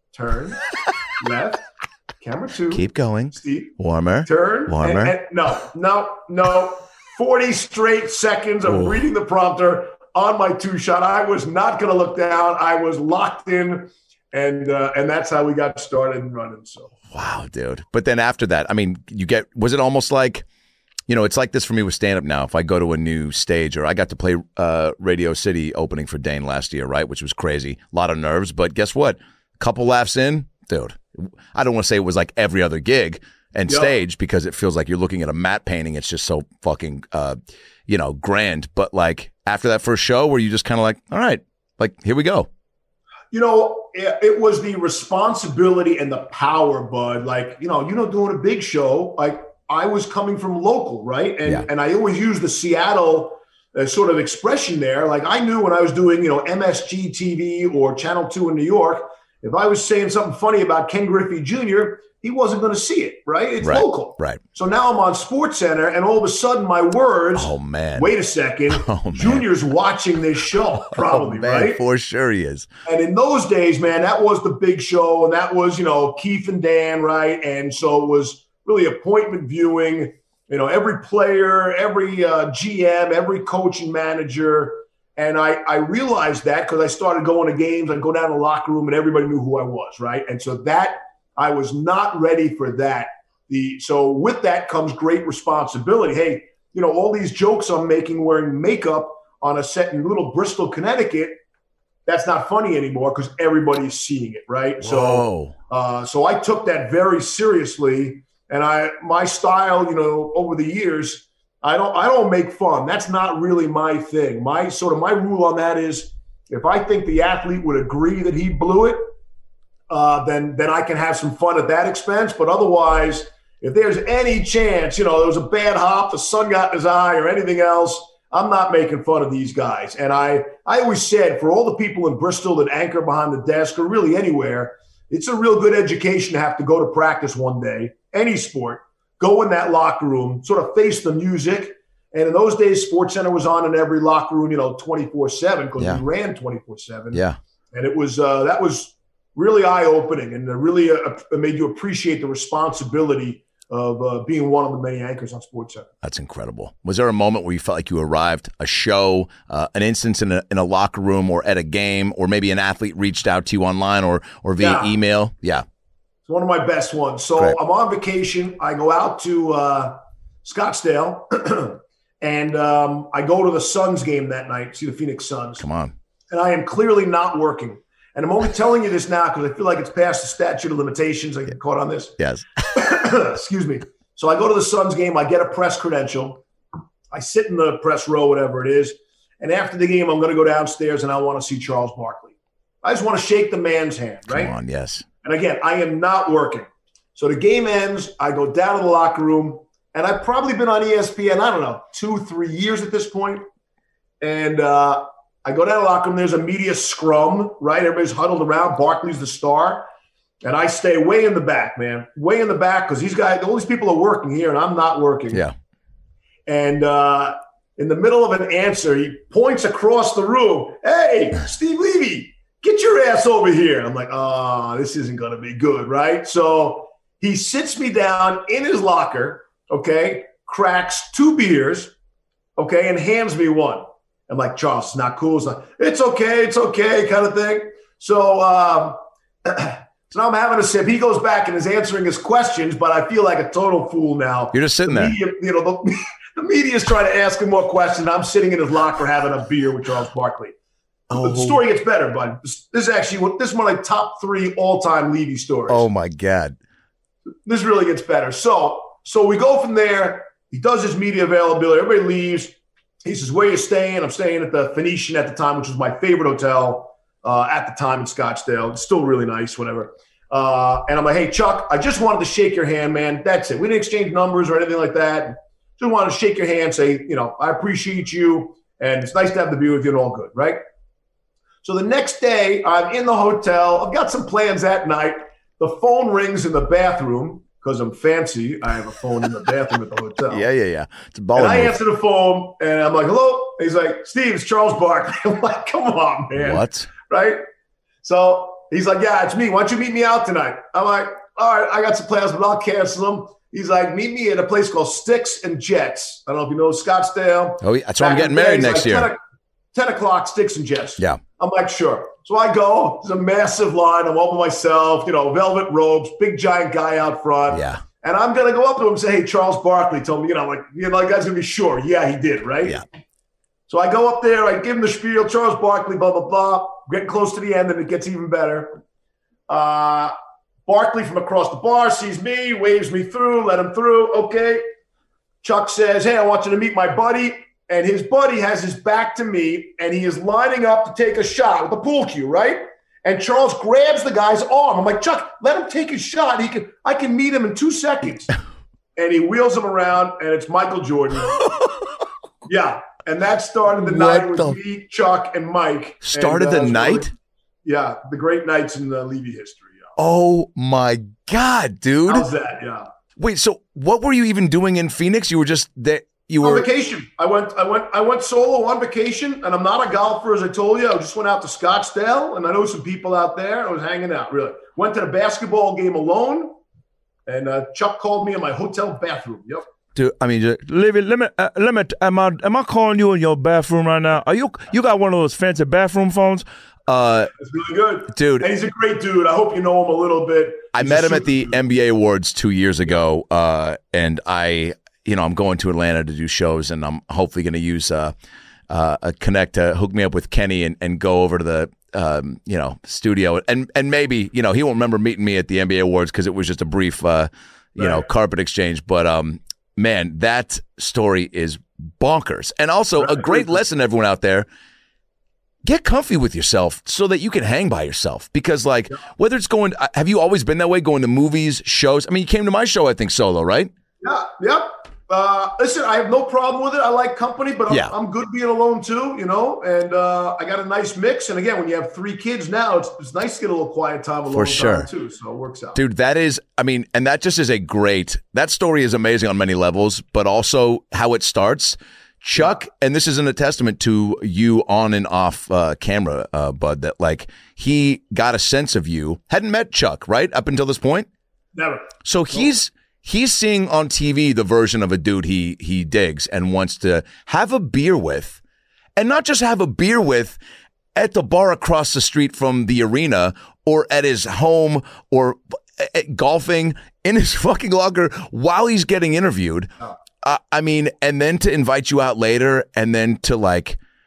Speaker 3: left, camera 2.
Speaker 4: Keep going.
Speaker 3: Steve.
Speaker 4: Warmer.
Speaker 3: Turn.
Speaker 4: Warmer.
Speaker 3: And no. 40 straight seconds of reading the prompter on my 2-shot. I was not going to look down. I was locked in, and that's how we got started and running. So
Speaker 4: wow, dude. But then after that, I mean, was it almost like, it's like this for me with stand-up now. If I go to a new stage, or I got to play Radio City opening for Dane last year, right, which was crazy. A lot of nerves, but guess what? A couple laughs in, dude. I don't want to say it was like every other gig and stage, because it feels like you're looking at a matte painting. It's just so fucking, grand. But like after that first show, were you just kind of like, all right, like, here we go?
Speaker 3: It was the responsibility and the power, bud. Like, doing a big show, like I was coming from local, right? And I always use the Seattle sort of expression there. Like I knew when I was doing, MSG TV or Channel 2 in New York, if I was saying something funny about Ken Griffey Jr., he wasn't going to see it, right? It's local.
Speaker 4: Right.
Speaker 3: So now I'm on SportsCenter, and all of a sudden my words,
Speaker 4: oh, man.
Speaker 3: Wait a second, Junior's watching this show, probably, right?
Speaker 4: For sure he is.
Speaker 3: And in those days, man, that was the big show, and that was, Keith and Dan, right? And so it was really appointment viewing, every player, every GM, every coach and manager. And I realized that because I started going to games. I'd go down to the locker room, and everybody knew who I was, right? And so that I was not ready for that. So with that comes great responsibility. Hey, all these jokes I'm making wearing makeup on a set in Little Bristol, Connecticut, that's not funny anymore because everybody's seeing it, right?
Speaker 4: Whoa.
Speaker 3: So I took that very seriously, and my style, over the years, I don't make fun. That's not really my thing. My rule on that is if I think the athlete would agree that he blew it, then I can have some fun at that expense. But otherwise, if there's any chance, there was a bad hop, the sun got in his eye or anything else, I'm not making fun of these guys. And I always said, for all the people in Bristol that anchor behind the desk or really anywhere, it's a real good education to have to go to practice one day, any sport, go in that locker room, sort of face the music. And in those days, SportsCenter was on in every locker room, 24/7 because we ran 24/7.
Speaker 4: Yeah.
Speaker 3: And it was that was really eye-opening, and really made you appreciate the responsibility of being one of the many anchors on SportsCenter.
Speaker 4: That's incredible. Was there a moment where you felt like you arrived, a show, an instance in a locker room or at a game, or maybe an athlete reached out to you online or via email? Yeah.
Speaker 3: It's one of my best ones. So
Speaker 4: Great.
Speaker 3: I'm on vacation. I go out to Scottsdale, and I go to the Suns game that night, see the Phoenix Suns.
Speaker 4: Come on.
Speaker 3: And I am clearly not working. And I'm only telling you this now because I feel like it's past the statute of limitations. I get caught on this.
Speaker 4: Yes.
Speaker 3: Excuse me. So I go to the Suns game. I get a press credential. I sit in the press row, whatever it is. And after the game, I'm going to go downstairs and I want to see Charles Barkley. I just want to shake the man's hand, right?
Speaker 4: Come on, yes.
Speaker 3: And again, I am not working. So the game ends. I go down to the locker room. And I've probably been on ESPN, 2-3 years at this point. And I go down to the locker room. There's a media scrum, right? Everybody's huddled around. Barkley's the star. And I stay way in the back, man. Way in the back because all these people are working here and I'm not working.
Speaker 4: Yeah.
Speaker 3: And in the middle of an answer, he points across the room. Hey, Steve Levy, get your ass over here. I'm like, oh, this isn't going to be good, right? So he sits me down in his locker, okay, cracks 2 beers, okay, and hands me one. I'm like, Charles, it's not cool. It's like, it's okay, kind of thing. So so now I'm having a sip. He goes back and is answering his questions, but I feel like a total fool now.
Speaker 4: You're just sitting there.
Speaker 3: The media is trying to ask him more questions. I'm sitting in his locker having a beer with Charles Barkley.
Speaker 4: Oh.
Speaker 3: The story gets better, bud. This is one of my top 3 all-time Levy stories.
Speaker 4: Oh, my God.
Speaker 3: this really gets better. So we go from there. He does his media availability. Everybody leaves. He says, where are you staying? I'm staying at the Phoenician at the time, which was my favorite hotel at the time in Scottsdale. It's still really nice, whatever. And I'm like, hey, Chuck, I just wanted to shake your hand, man. That's it. We didn't exchange numbers or anything like that. Just wanted to shake your hand, say, I appreciate you, and it's nice to have the beer with you and all good, right? So the next day, I'm in the hotel. I've got some plans that night. The phone rings in the bathroom because I'm fancy. I have a phone in the bathroom at the hotel.
Speaker 4: Yeah. It's a ball.
Speaker 3: And I answer the phone, and I'm like, hello? He's like, Steve, it's Charles Barkley. I'm like, come on, man.
Speaker 4: What?
Speaker 3: Right? So he's like, yeah, it's me. Why don't you meet me out tonight? I'm like, all right, I got some plans, but I'll cancel them. He's like, meet me at a place called Sticks and Jets. I don't know if you know Scottsdale.
Speaker 4: Oh, yeah. That's why I'm getting married next year.
Speaker 3: 10 o'clock, Sticks and Jets.
Speaker 4: Yeah.
Speaker 3: I'm like, sure. So I go. There's a massive line. I'm all by myself, velvet robes, big giant guy out front.
Speaker 4: Yeah.
Speaker 3: And I'm going to go up to him and say, hey, Charles Barkley told me, the guy's going to be sure. Yeah, he did, right?
Speaker 4: Yeah.
Speaker 3: So I go up there. I give him the spiel, Charles Barkley, blah, blah, blah. Getting close to the end, and it gets even better. Barkley from across the bar sees me, waves me through, let him through. Okay. Chuck says, hey, I want you to meet my buddy. And his buddy has his back to me, and he is lining up to take a shot with the pool cue, right? And Charles grabs the guy's arm. I'm like, Chuck, let him take his shot. I can meet him in 2 seconds. And he wheels him around, and it's Michael Jordan. Yeah. And that started the night with me, Chuck, and Mike.
Speaker 4: Started the night?
Speaker 3: Yeah. The great nights in Levy history. Yeah.
Speaker 4: Oh, my God, dude.
Speaker 3: How's that? Yeah.
Speaker 4: Wait, so what were you even doing in Phoenix? You were just there. You were
Speaker 3: on vacation. I went solo on vacation, and I'm not a golfer, as I told you. I just went out to Scottsdale, and I know some people out there. I was hanging out, really. Went to the basketball game alone, and Chuck called me in my hotel bathroom. Yep.
Speaker 5: Dude, I mean, am I calling you in your bathroom right now? You got one of those fancy bathroom phones?
Speaker 3: It's really good,
Speaker 4: dude.
Speaker 3: And he's a great dude. I hope you know him a little bit.
Speaker 4: I met him at the NBA Awards 2 years ago, and I'm going to Atlanta to do shows, and I'm hopefully going to use a Connect to hook me up with Kenny and go over to the studio, and maybe he won't remember meeting me at the NBA Awards because it was just a brief carpet exchange. But man, that story is bonkers, and also a great lesson, everyone out there. Get comfy with yourself so that you can hang by yourself. Because, whether it's have you always been that way, going to movies, shows? I mean, you came to my show, I think, solo, right?
Speaker 3: Yeah, yep. Listen, I have no problem with it. I like company, but I'm good being alone too, and I got a nice mix. And again, when you have 3 kids now, it's nice to get a little quiet time alone. For sure. Too, so it works out.
Speaker 4: Dude, that is, and that just is that story is amazing on many levels, but also how it starts. Chuck, and this isn't a testament to you on and off camera, Bud, that he got a sense of you. Hadn't met Chuck, right? Up until this point?
Speaker 3: Never.
Speaker 4: So he's seeing on TV the version of a dude he digs and wants to have a beer with, and not just have a beer with at the bar across the street from the arena or at his home or golfing in his fucking locker while he's getting interviewed. And then to invite you out later, and then to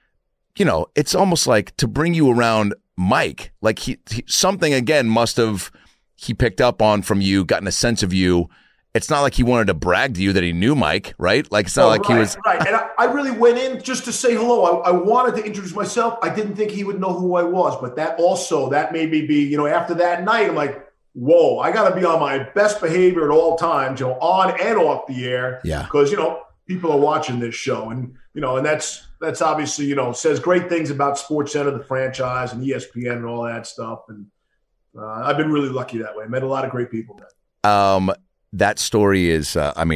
Speaker 4: it's almost like to bring you around Mike. He something again must have he picked up on from you, gotten a sense of you. It's not like he wanted to brag to you that he knew Mike, right? It's not he was
Speaker 3: right. And I really went in just to say hello. I wanted to introduce myself. I didn't think he would know who I was, but that made me be, after that night, I'm like, whoa, I got to be on my best behavior at all times, on and off the air.
Speaker 4: Yeah.
Speaker 3: Because, people are watching this show, and, and that's obviously, says great things about SportsCenter, the franchise, and ESPN and all that stuff. And I've been really lucky that way. Met a lot of great people there.
Speaker 4: That story is,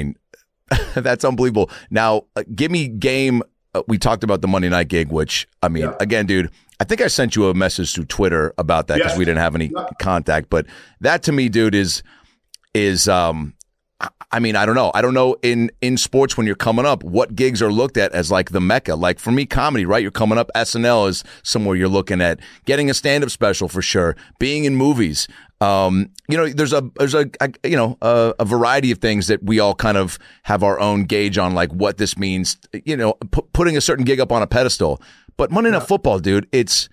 Speaker 4: that's unbelievable. Now, give me game. We talked about the Monday night gig, which, again, dude, I think I sent you a message through Twitter about that because we didn't have any contact. But that to me, dude, is I don't know. I don't know in sports when you're coming up, what gigs are looked at as the Mecca. For me, comedy, right? You're coming up. SNL is somewhere you're looking at. Getting a stand-up special for sure. Being in movies. There's a variety of things that we all kind of have our own gauge on, what this means. Putting a certain gig up on a pedestal. But Monday Night Football, dude, it's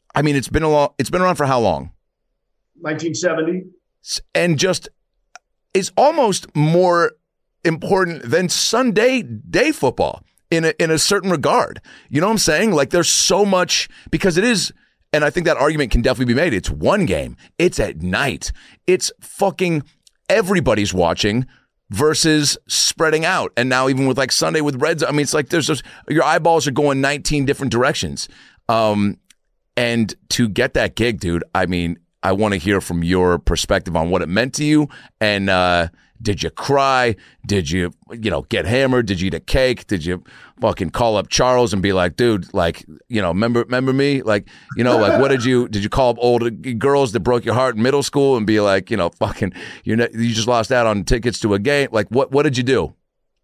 Speaker 4: been around for how long?
Speaker 3: 1970.
Speaker 4: And just is almost more important than Sunday day football in a certain regard. You know what I'm saying? Like there's so much, because it is, and I think that argument can definitely be made. It's one game. It's at night. It's fucking everybody's watching versus spreading out. And now even with like Sunday with Reds, I mean, it's like there's your eyeballs are going 19 different directions. And to get that gig, dude, I mean, I want to hear from your perspective on what it meant to you. And did you cry? Did you get hammered? Did you eat a cake? Did you fucking call up Charles and be like, dude, like, remember me? Like, like, what did you call up old girls that broke your heart in middle school and be like, fucking, you just lost out on tickets to a game? Like, what did you do?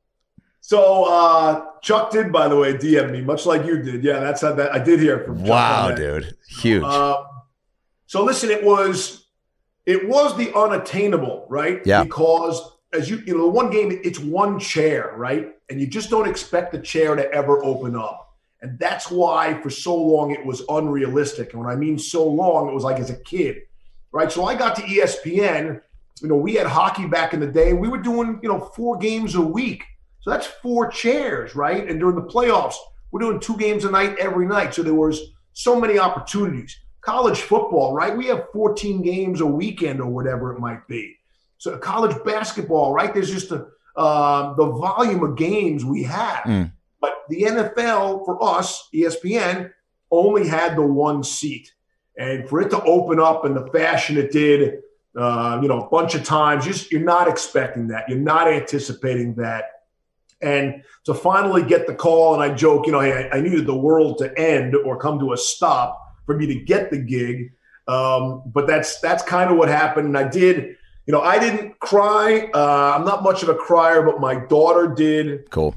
Speaker 3: So Chuck did, by the way, DM me, much like you did. Yeah, that's how that I did hear from Chuck.
Speaker 4: Wow, dude. Huge.
Speaker 3: So listen, it was the unattainable, right?
Speaker 4: Yeah.
Speaker 3: Because as the one game, it's one chair, right? And you just don't expect the chair to ever open up. And that's why for so long it was unrealistic. And when I mean so long, it was like as a kid, right? So I got to ESPN, we had hockey back in the day. We were doing, 4 games a week. So that's 4 chairs, right? And during the playoffs, we're doing 2 games a night every night. So there was so many opportunities. College football, right? We have 14 games a weekend or whatever it might be. So college basketball, right? There's just the volume of games we have. But the NFL, for us, ESPN, only had the 1 seat. And for it to open up in the fashion it did, a bunch of times, you're not expecting that. You're not anticipating that. And to finally get the call, and I joke, hey, I needed the world to end or come to a stop for me to get the gig. But that's kind of what happened. And I did, I didn't cry. I'm not much of a crier, but my daughter did.
Speaker 4: Cool.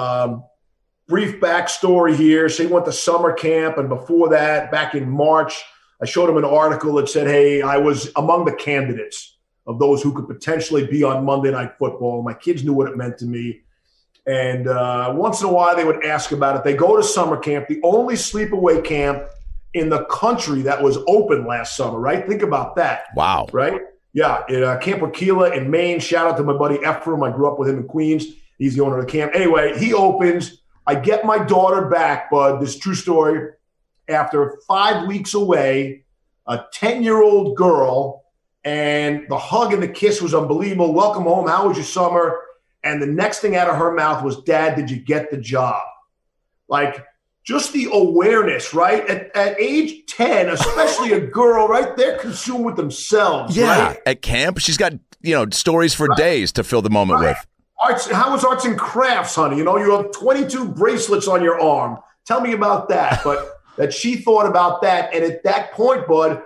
Speaker 3: Brief backstory here. She went to summer camp. And before that, back in March, I showed him an article that said, hey, I was among the candidates of those who could potentially be on Monday Night Football. My kids knew what it meant to me. And once in a while, they would ask about it. They go to summer camp, the only sleepaway camp in the country that was open last summer, right? Think about that.
Speaker 4: Wow.
Speaker 3: Right? Yeah. At Camp Wakila in Maine. Shout out to my buddy Ephraim. I grew up with him in Queens. He's the owner of the camp. Anyway, he opens. I get my daughter back, bud. This is true story. After 5 weeks away, a 10-year-old girl, and the hug and the kiss was unbelievable. Welcome home. How was your summer? And the next thing out of her mouth was, Dad, did you get the job? Like, just the awareness, right? At age 10, especially a girl, right? They're consumed with themselves,
Speaker 4: yeah,
Speaker 3: right?
Speaker 4: At camp, she's got, stories for days to fill the moment with.
Speaker 3: How was arts and crafts, honey? You have 22 bracelets on your arm. Tell me about that. But that she thought about that. And at that point, bud,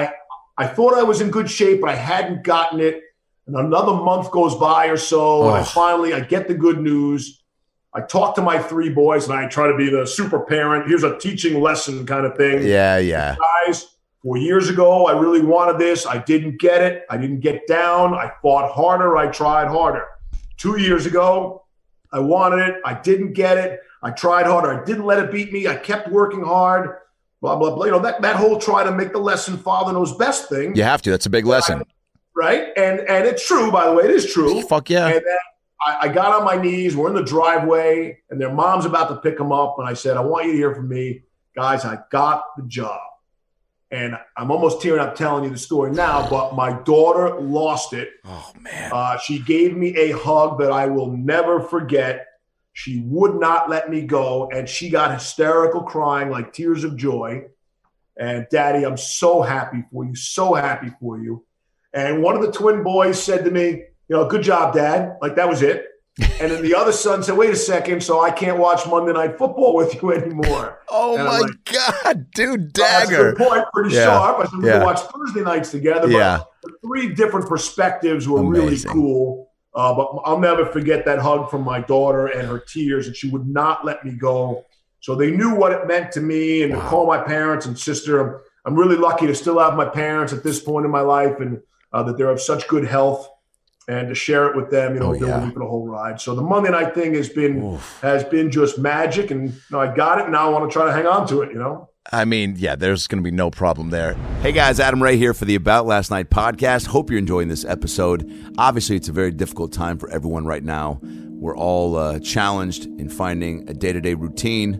Speaker 3: I thought I was in good shape, but I hadn't gotten it. And another month goes by or so, and I get the good news. I talk to my 3 boys, and I try to be the super parent. Here's a teaching lesson kind of thing.
Speaker 4: Yeah.
Speaker 3: Guys, 4 years ago, I really wanted this. I didn't get it. I didn't get down. I fought harder. I tried harder. 2 years ago, I wanted it. I didn't get it. I tried harder. I didn't let it beat me. I kept working hard, blah, blah, blah. That whole try to make the lesson father knows best thing.
Speaker 4: You have to. That's a big lesson.
Speaker 3: Right? And it's true, by the way. It is true.
Speaker 4: Fuck yeah.
Speaker 3: And then I got on my knees. We're in the driveway, and their mom's about to pick them up. And I said, I want you to hear from me. Guys, I got the job. And I'm almost tearing up telling you the story now, but my daughter lost it.
Speaker 4: Oh, man.
Speaker 3: She gave me a hug that I will never forget. She would not let me go, and she got hysterical, crying like tears of joy. And, Daddy, I'm so happy for you, so happy for you. And one of the twin boys said to me, good job, Dad. Like, that was it. And then the other son said, wait a second, so I can't watch Monday Night Football with you anymore.
Speaker 4: Oh,
Speaker 3: and
Speaker 4: my God, dude, dagger.
Speaker 3: That's a good point, pretty sharp. I said, we can watch Thursday nights together.
Speaker 4: Yeah.
Speaker 3: But the 3 different perspectives were really cool. But I'll never forget that hug from my daughter and her tears, and she would not let me go. So they knew what it meant to me, and to call my parents and sister. I'm really lucky to still have my parents at this point in my life, and that they're of such good health, and to share it with them, they're with me for the whole ride. So the Monday night thing has been just magic, and I got it, and now I want to try to hang on to it,
Speaker 4: I mean, yeah, there's going to be no problem there.
Speaker 2: Hey guys, Adam Ray here for the About Last Night podcast. Hope you're enjoying this episode. Obviously, it's a very difficult time for everyone right now. We're all challenged in finding a day-to-day routine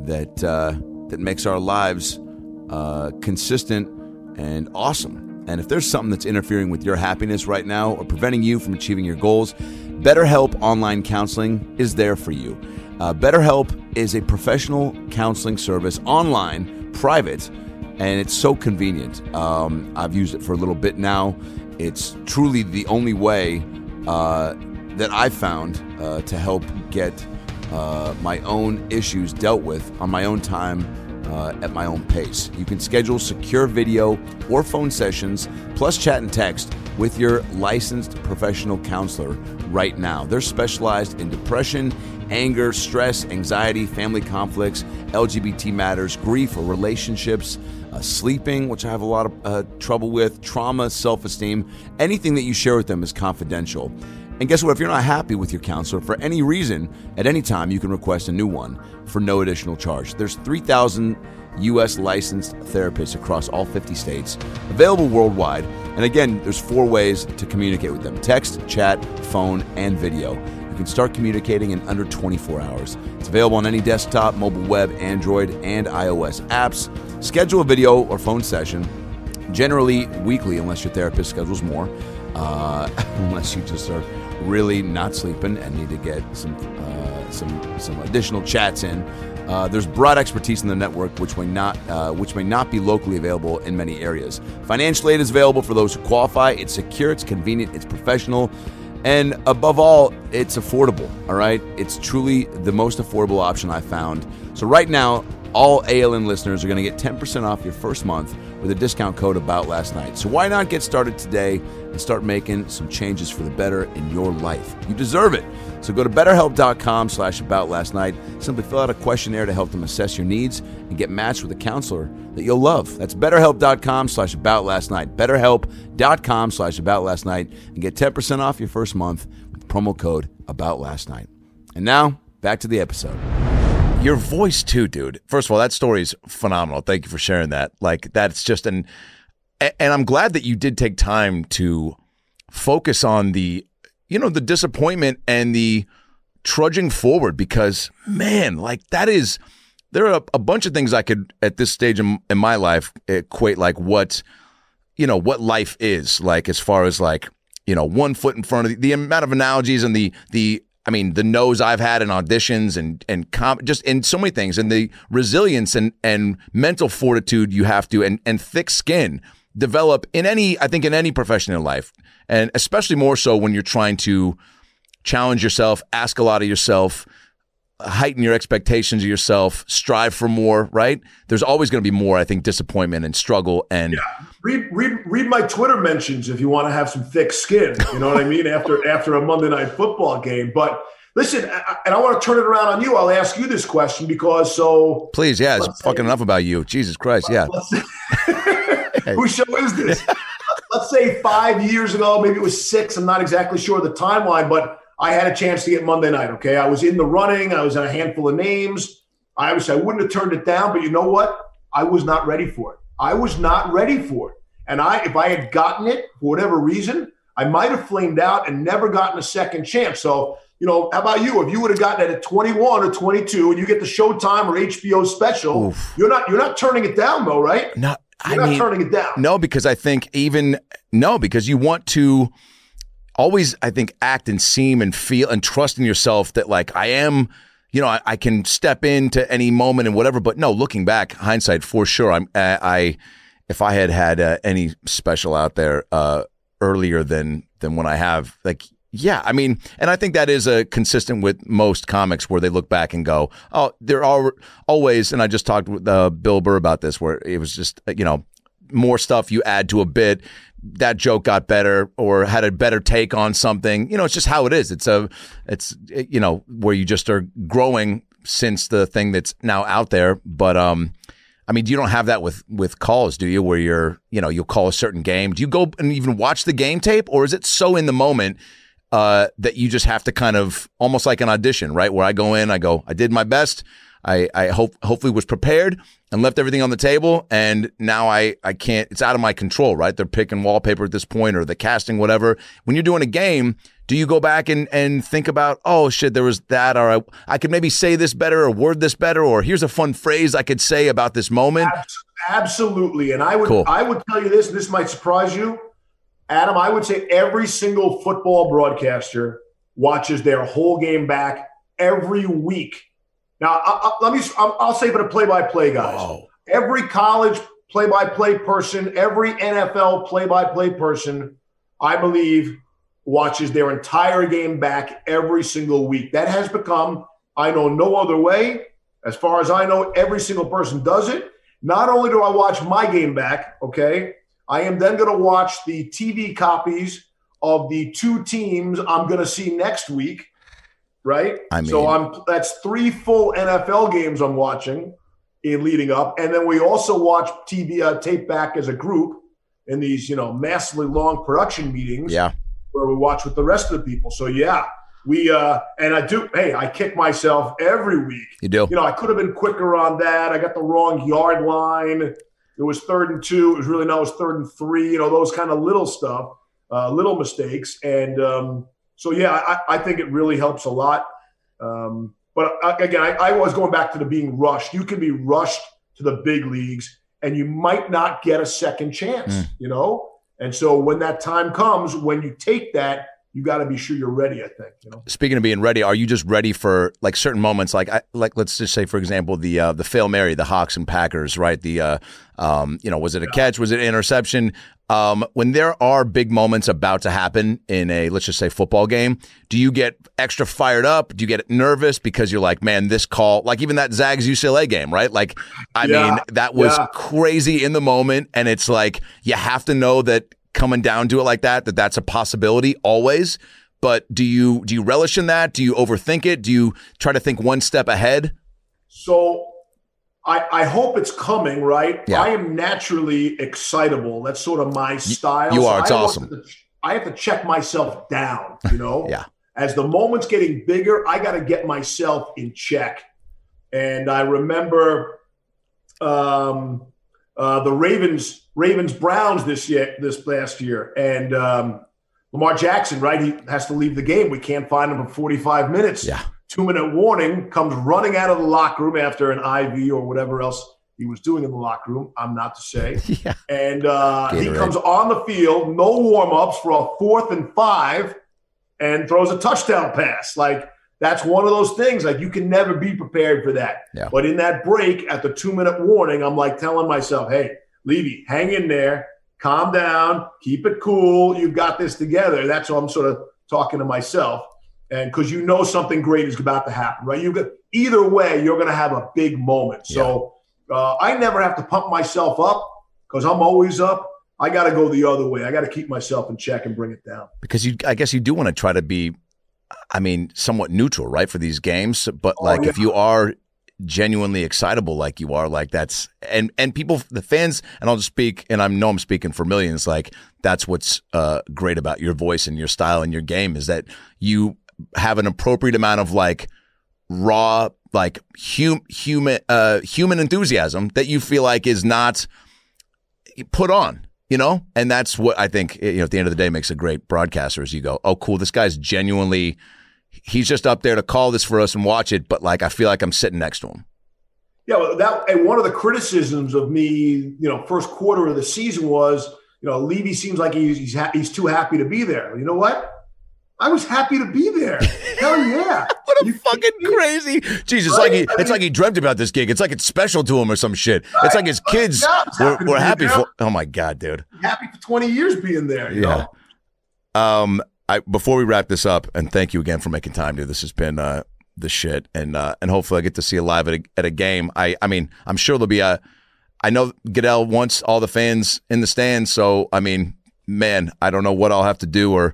Speaker 2: that makes our lives consistent and awesome. And if there's something that's interfering with your happiness right now or preventing you from achieving your goals, BetterHelp Online Counseling is there for you. BetterHelp is a professional counseling service, online, private, and it's so convenient. I've used it for a little bit now. It's truly the only way that I've found to help get my own issues dealt with on my own time at my own pace. You can schedule secure video or phone sessions, plus chat and text with your licensed professional counselor right now. They're specialized in depression, anger, stress, anxiety, family conflicts, LGBT matters, grief or relationships, sleeping, which I have a lot of trouble with, trauma, self-esteem. Anything that you share with them is confidential. And guess what? If you're not happy with your counselor for any reason, at any time, you can request a new one for no additional charge. There's 3,000 U.S. licensed therapists across all 50 states, available worldwide. And again, there's 4 ways to communicate with them: text, chat, phone, and video. You can start communicating in under 24 hours. It's available on any desktop, mobile web, Android, and iOS apps. Schedule a video or phone session, generally weekly unless your therapist schedules more, unless you just are really not sleeping and need to get some additional chats in. There's broad expertise in the network, which may not be locally available in many areas. Financial aid is available for those who qualify. It's secure, it's convenient, it's professional, and above all, it's affordable. All right, it's truly the most affordable option I've found. So right now, all ALN listeners are going to get 10% off your first month with a discount code AboutLastNight. So why not get started today and start making some changes for the better in your life? You deserve it. So go to BetterHelp.com/AboutLastNight. Simply fill out a questionnaire to help them assess your needs and get matched with a counselor that you'll love. That's BetterHelp.com/AboutLastNight. BetterHelp.com/AboutLastNight and get 10% off your first month with promo code AboutLastNight. And now, back to the episode.
Speaker 4: Your voice too, dude. First of all, that story is phenomenal. Thank you for sharing that. Like, that's just and I'm glad that you did take time to focus on the disappointment and the trudging forward, because man, like there are a bunch of things I could at this stage in my life equate like what life is like, as far as like, 1 foot in front of the amount of analogies and the no's I've had in auditions and just in so many things, and the resilience and mental fortitude you have to and thick skin develop in any profession in life, and especially more so when you're trying to challenge yourself, ask a lot of yourself, heighten your expectations of yourself, strive for more, right? There's always going to be more, I think, disappointment and struggle. And
Speaker 3: yeah. Read my Twitter mentions if you want to have some thick skin, you know what I mean, after a Monday Night Football game. But listen, and I want to turn it around on you. I'll ask you this question because
Speaker 4: please, yeah, it's fucking enough about you. Jesus Christ, yeah.
Speaker 3: Whose show is this? Let's say 5 years ago, maybe it was 6. I'm not exactly sure of the timeline, but I had a chance to get Monday night, okay? I was in the running. I was in a handful of names. I wouldn't have turned it down, but you know what? I was not ready for it. I was not ready for it. And if I had gotten it for whatever reason, I might have flamed out and never gotten a second chance. So, how about you? If you would have gotten it at 21 or 22 and you get the Showtime or HBO special, you're not turning it down though, right?
Speaker 4: No,
Speaker 3: You're not turning it down.
Speaker 4: No, because I think because you want to always, I think, act and seem and feel and trust in yourself that like I am, I can step into any moment and whatever. But no, looking back, hindsight for sure. If I had any special out there earlier than when I have, like, yeah, I mean, and I think that is consistent with most comics where they look back and go, oh, there are always, and I just talked with Bill Burr about this, where it was just, more stuff you add to a bit, that joke got better or had a better take on something. It's just how it is. It's where you just are growing since the thing that's now out there. But, you don't have that with calls, do you? Where you'll call a certain game. Do you go and even watch the game tape, or is it so in the moment that you just have to kind of almost like an audition, right? Where I go in, I did my best. I hopefully was prepared and left everything on the table, and now I can't. It's out of my control, right? They're picking wallpaper at this point, or the casting, whatever. When you're doing a game, do you go back and think about, oh shit, there was that, or I could maybe say this better, or word this better, or here's a fun phrase I could say about this moment?
Speaker 3: Absolutely, and I would tell you this, and this might surprise you, Adam. I would say every single football broadcaster watches their whole game back every week. Now, I'll say for the play-by-play guys, every college play-by-play person, every NFL play-by-play person, I believe, watches their entire game back every single week. That has become, I know no other way. As far as I know, every single person does it. Not only do I watch my game back, okay, I am then going to watch the TV copies of the two teams I'm going to see next week. Right. That's 3 full NFL games I'm watching in leading up. And then we also watch TV tape back as a group in these, massively long production meetings where we watch with the rest of the people. So, we and I do. Hey, I kick myself every week.
Speaker 4: You do.
Speaker 3: I could have been quicker on that. I got the wrong yard line. It was 3rd and 2. It was really not. It was 3rd and 3. Those kind of little stuff, little mistakes. And, so, I think it really helps a lot. But again, I was going back to the being rushed. You can be rushed to the big leagues, and you might not get a second chance, And so when that time comes, when you take that, you got to be sure you're ready, I think.
Speaker 4: Speaking of being ready, are you just ready for like certain moments? Like let's just say, for example, the Hail Mary, the Hawks and Packers, right? Was it a catch? Was it an interception? When there are big moments about to happen in a, let's just say, football game, do you get extra fired up? Do you get nervous because you're like, man, this call, like even that Zags UCLA game, right? Like, I mean, that was crazy in the moment, and it's like you have to know that coming down to it like that's a possibility always. But do you relish in that? Do you overthink it? Do you try to think one step ahead?
Speaker 3: So I hope it's coming, right?
Speaker 4: Yeah.
Speaker 3: I am naturally excitable. That's sort of my style.
Speaker 4: You are. It's awesome.
Speaker 3: I have to check myself down,
Speaker 4: Yeah.
Speaker 3: As the moment's getting bigger, I got to get myself in check. And I remember the Ravens-Browns this last year. And Lamar Jackson, right? He has to leave the game. We can't find him for 45 minutes.
Speaker 4: Yeah.
Speaker 3: 2-minute warning, comes running out of the locker room after an IV or whatever else he was doing in the locker room. I'm not to say.
Speaker 4: Yeah.
Speaker 3: And he comes on the field, no warm-ups for a 4th and 5, and throws a touchdown pass. Like, that's one of those things. Like, you can never be prepared for that.
Speaker 4: Yeah.
Speaker 3: But in that break, at the 2-minute warning, I'm like telling myself, hey, Levy, hang in there, calm down, keep it cool. You've got this together. That's what I'm sort of talking to myself. And because something great is about to happen, right? Either way, you're going to have a big moment. So I never have to pump myself up because I'm always up. I got to go the other way. I got to keep myself in check and bring it down. Because
Speaker 4: I guess you do want to try to be, somewhat neutral, right, for these games. But if you are genuinely excitable like you are, like that's and people, the fans, and I'll just speak, and I'm speaking for millions. Like that's what's great about your voice and your style and your game is that you have an appropriate amount of like raw, like human enthusiasm that you feel like is not put on, and that's what I think, at the end of the day makes a great broadcaster is you go, oh, cool. This guy's genuinely, he's just up there to call this for us and watch it. But like, I feel like I'm sitting next to him.
Speaker 3: Yeah. Well, and one of the criticisms of me, first quarter of the season was, Levy seems like he's too happy to be there. You know what? I was happy to be there. Hell yeah.
Speaker 4: What a fucking crazy. Jesus, right? It's like he dreamt about this gig. It's like it's special to him or some shit. Right. It's like his kids were happy for. Oh my God, dude.
Speaker 3: Happy for 20 years being there. You
Speaker 4: know? Before we wrap this up, and thank you again for making time, dude. This has been the shit, and hopefully I get to see you live at a game. I'm sure there'll be I know Goodell wants all the fans in the stands, so man, I don't know what I'll have to do or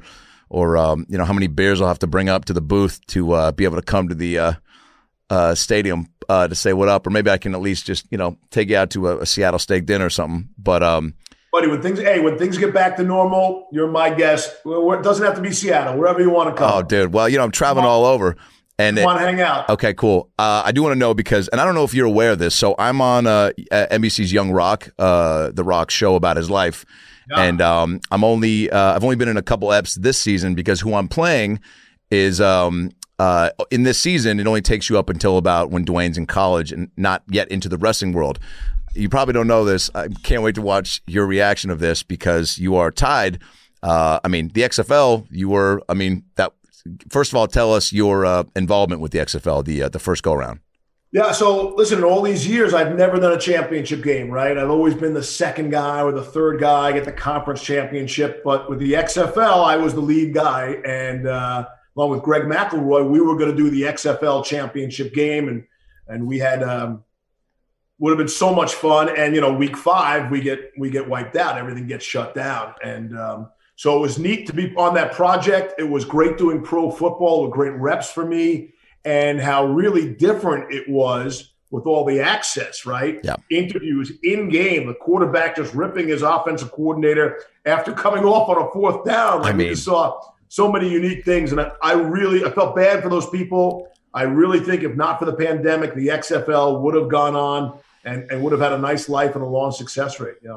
Speaker 4: how many beers I'll have to bring up to the booth to be able to come to the stadium to say what up, or maybe I can at least just take you out to a Seattle steak dinner or something. But
Speaker 3: buddy, when things get back to normal, you're my guest. It doesn't have to be Seattle, wherever you want to come.
Speaker 4: Oh, dude. Well, I'm traveling all over. And
Speaker 3: want to hang out.
Speaker 4: Okay, cool. I do want to know because, and I don't know if you're aware of this. So I'm on NBC's Young Rock, the Rock show about his life, and I've only been in a couple eps this season because who I'm playing is in this season. It only takes you up until about when Dwayne's in college and not yet into the wrestling world. You probably don't know this. I can't wait to watch your reaction of this because you are tied. The XFL. You were. First of all, tell us your involvement with the XFL, the first go around.
Speaker 3: Yeah, so listen, in all these years, I've never done a championship game, right? I've always been the second guy or the third guy, get the conference championship. But with the XFL, I was the lead guy. And along with Greg McElroy, we were going to do the XFL championship game. And we had would have been so much fun. And, week 5, we get wiped out. Everything gets shut down. And so it was neat to be on that project. It was great doing pro football with great reps for me and how really different it was with all the access, right?
Speaker 4: Yeah.
Speaker 3: Interviews in game, the quarterback just ripping his offensive coordinator after coming off on a 4th down. We just saw so many unique things. And I felt bad for those people. I really think if not for the pandemic, the XFL would have gone on and would have had a nice life and a long success rate. Yeah.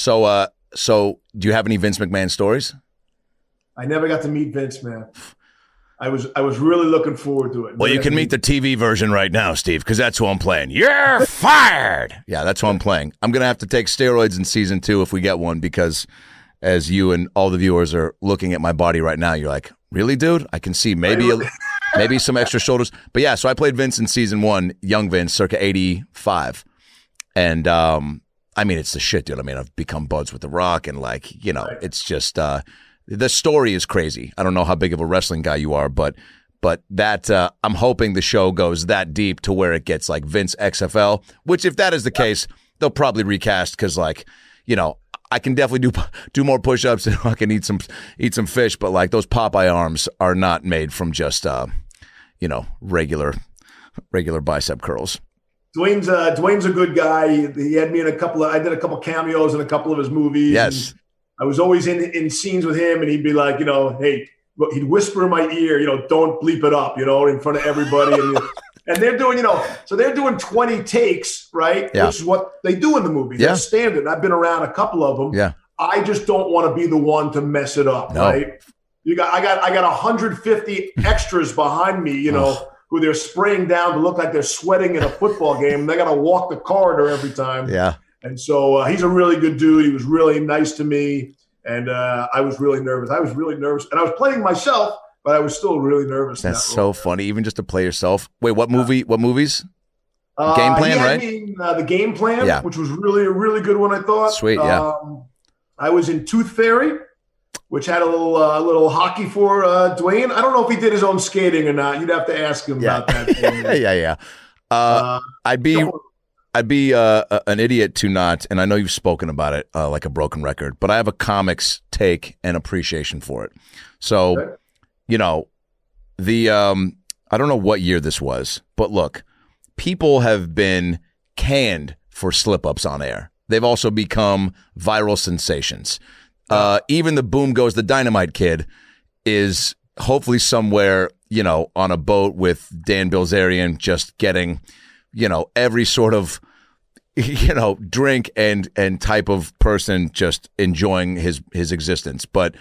Speaker 4: So do you have any Vince McMahon stories?
Speaker 3: I never got to meet Vince, man. I was really looking forward to it.
Speaker 4: Well, you can meet the TV version right now, Steve, because that's who I'm playing. You're fired. Yeah, that's who I'm playing. I'm going to have to take steroids in season 2 if we get one because as you and all the viewers are looking at my body right now, you're like, really, dude? I can see maybe some extra shoulders. But yeah, so I played Vince in season 1, young Vince, circa 85. And it's the shit, dude. I've become buds with The Rock and it's just the story is crazy. I don't know how big of a wrestling guy you are, but that I'm hoping the show goes that deep to where it gets like Vince XFL, which if that is the case, they'll probably recast because I can definitely do more push-ups and I can eat some fish, but like those Popeye arms are not made from just regular bicep curls.
Speaker 3: Dwayne's a good guy. He had me in I did a couple cameos in a couple of his movies.
Speaker 4: Yes.
Speaker 3: I was always in scenes with him and he'd be like, hey, he'd whisper in my ear, don't bleep it up, in front of everybody. And they're doing, so they're doing 20 takes, right?
Speaker 4: Yeah.
Speaker 3: Which is what they do in the movie.
Speaker 4: Yeah.
Speaker 3: That's standard. I've been around a couple of them.
Speaker 4: Yeah.
Speaker 3: I just don't want to be the one to mess it up,
Speaker 4: no.
Speaker 3: Right? I got 150 extras behind me, who they're spraying down to look like they're sweating in a football game. They got to walk the corridor every time.
Speaker 4: Yeah.
Speaker 3: And so he's a really good dude. He was really nice to me. And I was really nervous. And I was playing myself, but I was still really nervous.
Speaker 4: That's so funny, even just to play yourself. Wait, what movie? What movies? Game Plan, right?
Speaker 3: The Game Plan,
Speaker 4: yeah.
Speaker 3: Which was really a really good one, I thought.
Speaker 4: Sweet, yeah.
Speaker 3: I was in Tooth Fairy, which had a little hockey for Dwayne. I don't know if he did his own skating or not. You'd have to ask him about that.
Speaker 4: Yeah. I'd be an idiot to not, and I know you've spoken about it like a broken record, but I have a comics take and appreciation for it. So,
Speaker 3: okay.
Speaker 4: I don't know what year this was, but look, people have been canned for slip-ups on air. They've also become viral sensations. Even the Boom Goes the Dynamite Kid is hopefully somewhere, on a boat with Dan Bilzerian just getting, every sort of, drink and type of person just enjoying his existence. But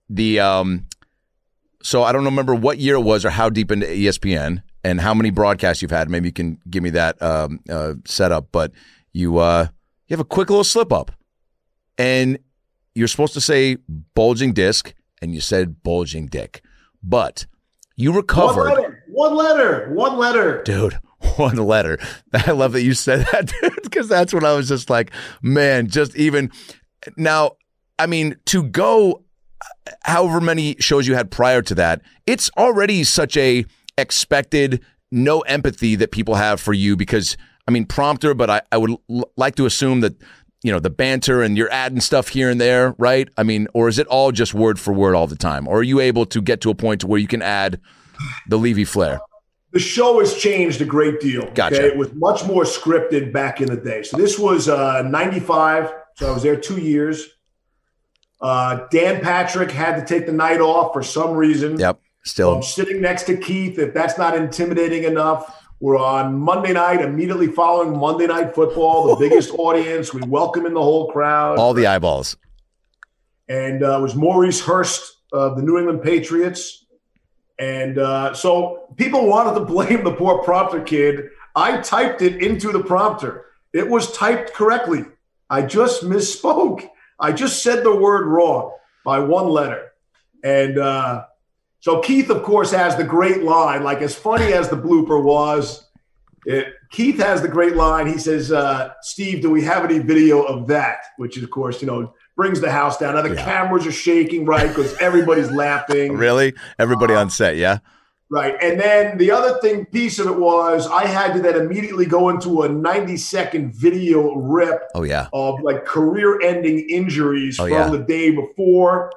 Speaker 4: so I don't remember what year it was or how deep into ESPN and how many broadcasts you've had. Maybe you can give me that setup. But you have a quick little slip up, and you're supposed to say bulging disc, and you said bulging dick, but you recovered.
Speaker 3: One letter,
Speaker 4: dude. One letter. I love that you said that, dude, because that's when I was just like, man, just even now. To go however many shows you had prior to that, it's already such a expected no empathy that people have for you because, prompter, but I would like to assume that, the banter and you're adding stuff here and there, right? Or is it all just word for word all the time? Or are you able to get to a point to where you can add the Levy flair?
Speaker 3: The show has changed a great deal.
Speaker 4: Gotcha.
Speaker 3: Okay? It was much more scripted back in the day. So this was 95. So I was there 2 years. Dan Patrick had to take the night off for some reason.
Speaker 4: Yep.
Speaker 2: Still.
Speaker 3: I'm sitting next to Keith. If that's not intimidating enough, we're on Monday night, immediately following Monday Night Football, the biggest audience. We welcome in the whole crowd.
Speaker 2: All the eyeballs.
Speaker 3: And it was Maurice Hurst of the New England Patriots. And so people wanted to blame the poor prompter kid. I typed it into the prompter. It was typed correctly. I just misspoke. I just said the word wrong by one letter. And so Keith, of course, has the great line, like as funny as the blooper was. Keith has the great line. He says, Steve, do we have any video of that? Which is, of course, brings the house down. Now the cameras are shaking, right, because everybody's laughing.
Speaker 2: Really? Everybody on set, yeah?
Speaker 3: Right. And then the other piece of it was I had to then immediately go into a 90-second video rip of like career-ending injuries from the day before.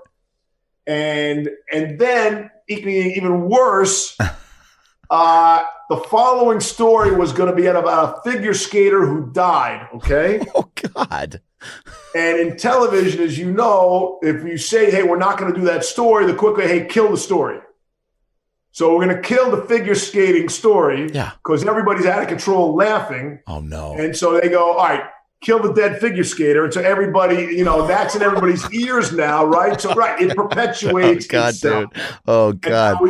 Speaker 3: And then even worse, the following story was going to be about a figure skater who died, okay?
Speaker 2: Oh, God.
Speaker 3: And in television, as you know, if you say, hey, we're not going to do that story, the quick way, hey, kill the story. So we're going to kill the figure skating story because everybody's out of control laughing.
Speaker 2: Oh, no.
Speaker 3: And so they go, all right, kill the dead figure skater. And so everybody, that's in everybody's ears now, right? So, it perpetuates itself.
Speaker 2: Dude. Oh, God.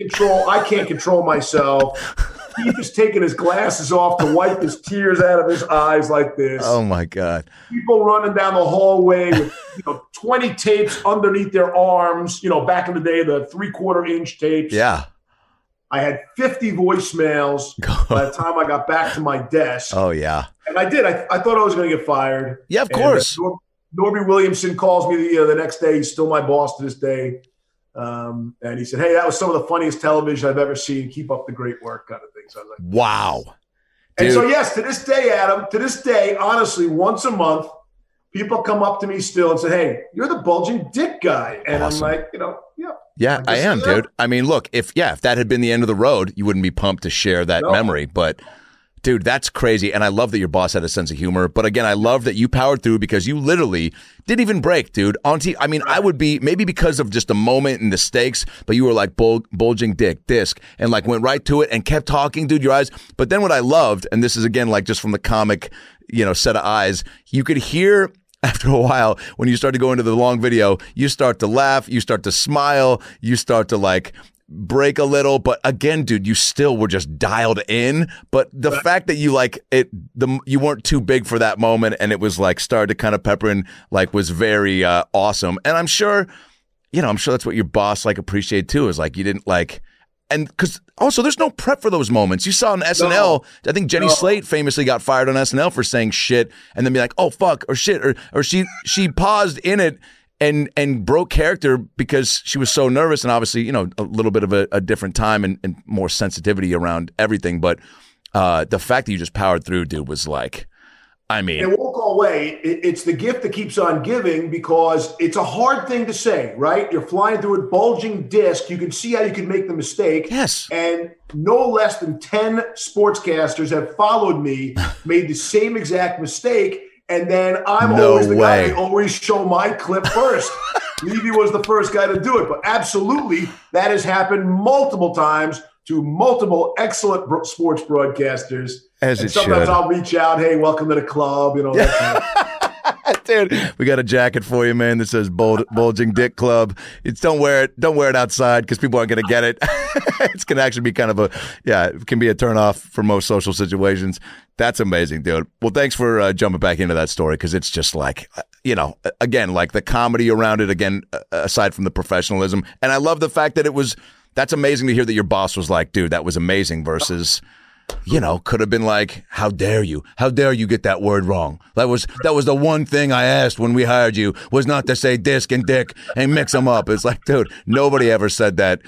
Speaker 3: I can't control myself. He's just taking his glasses off to wipe his tears out of his eyes like this.
Speaker 2: Oh, my God.
Speaker 3: People running down the hallway with 20 tapes underneath their arms, back in the day, the 3/4-inch tapes.
Speaker 2: Yeah.
Speaker 3: I had 50 voicemails by the time I got back to my desk.
Speaker 2: Oh, yeah.
Speaker 3: And I did. I thought I was going to get fired.
Speaker 2: Yeah, of course.
Speaker 3: Norby Williamson calls me the next day. He's still my boss to this day. And he said, hey, that was some of the funniest television I've ever seen. Keep up the great work, kind of thing. So I was like,
Speaker 2: wow.
Speaker 3: And
Speaker 2: Dude.
Speaker 3: so, yes, to this day, Adam, honestly, once a month, people come up to me still and say, hey, you're the bulging dick guy. And
Speaker 2: awesome.
Speaker 3: I'm like, yeah.
Speaker 2: Yeah, I am, dude. I mean, look, if that had been the end of the road, you wouldn't be pumped to share that memory. But, dude, that's crazy. And I love that your boss had a sense of humor. But again, I love that you powered through because you literally didn't even break, dude. I would be maybe because of just the moment and the stakes, but you were like bulging dick, disc, and like went right to it and kept talking, dude, your eyes. But then what I loved, and this is again, like just from the comic, set of eyes, you could hear after a while, when you start to go into the long video, you start to laugh, you start to smile, you start to like break a little. But again, dude, you still were just dialed in. But the fact that you you weren't too big for that moment, and it was like started to kind of pepper in, like was very awesome. And I'm sure that's what your boss like appreciated too. Is like you didn't like. And because also there's no prep for those moments. You saw on SNL, I think Jenny Slate famously got fired on SNL for saying shit and then be like, oh, fuck, or shit. Or she paused in it and broke character because she was so nervous and obviously, a little bit of a different time and more sensitivity around everything. But the fact that you just powered through, dude, was like, it
Speaker 3: won't go away. It's the gift that keeps on giving because it's a hard thing to say, right? You're flying through a bulging disc. You can see how you can make the mistake.
Speaker 2: Yes.
Speaker 3: And no less than 10 sportscasters have followed me, made the same exact mistake. And then I'm always the guy that always show my clip first. Levy was the first guy to do it. But absolutely, that has happened multiple times to multiple excellent sports broadcasters. Sometimes I'll reach out, hey, welcome to the club,
Speaker 2: Dude, we got a jacket for you, man, that says Bulging Dick Club. Don't wear it outside because people aren't going to get it. It's going to actually be kind of it can be a turnoff for most social situations. That's amazing, dude. Well, thanks for jumping back into that story because it's just like, again, like the comedy around it, again, aside from the professionalism. And I love the fact that that's amazing to hear that your boss was like, dude, that was amazing versus... could have been like, how dare you get that word wrong? That was the one thing I asked when we hired you was not to say disc and dick and mix them up. It's like, dude, nobody ever said that.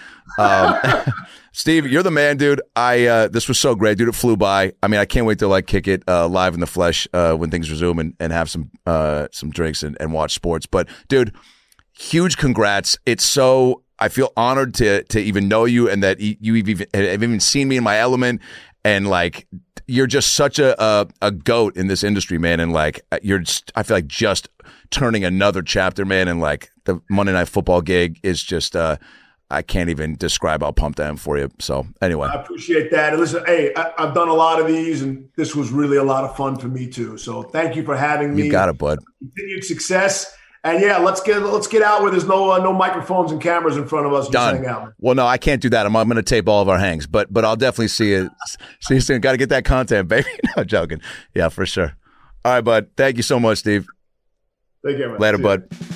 Speaker 2: Steve, you're the man, dude. This was so great, dude. It flew by. I mean, I can't wait to like kick it live in the flesh when things resume and have some drinks and watch sports. But dude, huge congrats. I feel honored to even know you and that you have even seen me in my element. And like, you're just such a goat in this industry, man. And like, I feel like just turning another chapter, man. And like the Monday Night Football gig is just,
Speaker 4: I can't even describe how pumped I am for you. So anyway,
Speaker 3: I appreciate that. And listen, hey, I've done a lot of these, and this was really a lot of fun for me too. So thank you for having me.
Speaker 4: You got it, bud.
Speaker 3: Continued success. And yeah, let's get out where there's no microphones and cameras in front of us.
Speaker 4: Done.
Speaker 3: Just hang out.
Speaker 4: Well, no, I can't do that. I'm going to tape all of our hangs, but I'll definitely see you soon. Got to get that content, baby. No, joking. Yeah, for sure. All right, bud. Thank you so much, Steve.
Speaker 3: Take care, man.
Speaker 4: Later, bud.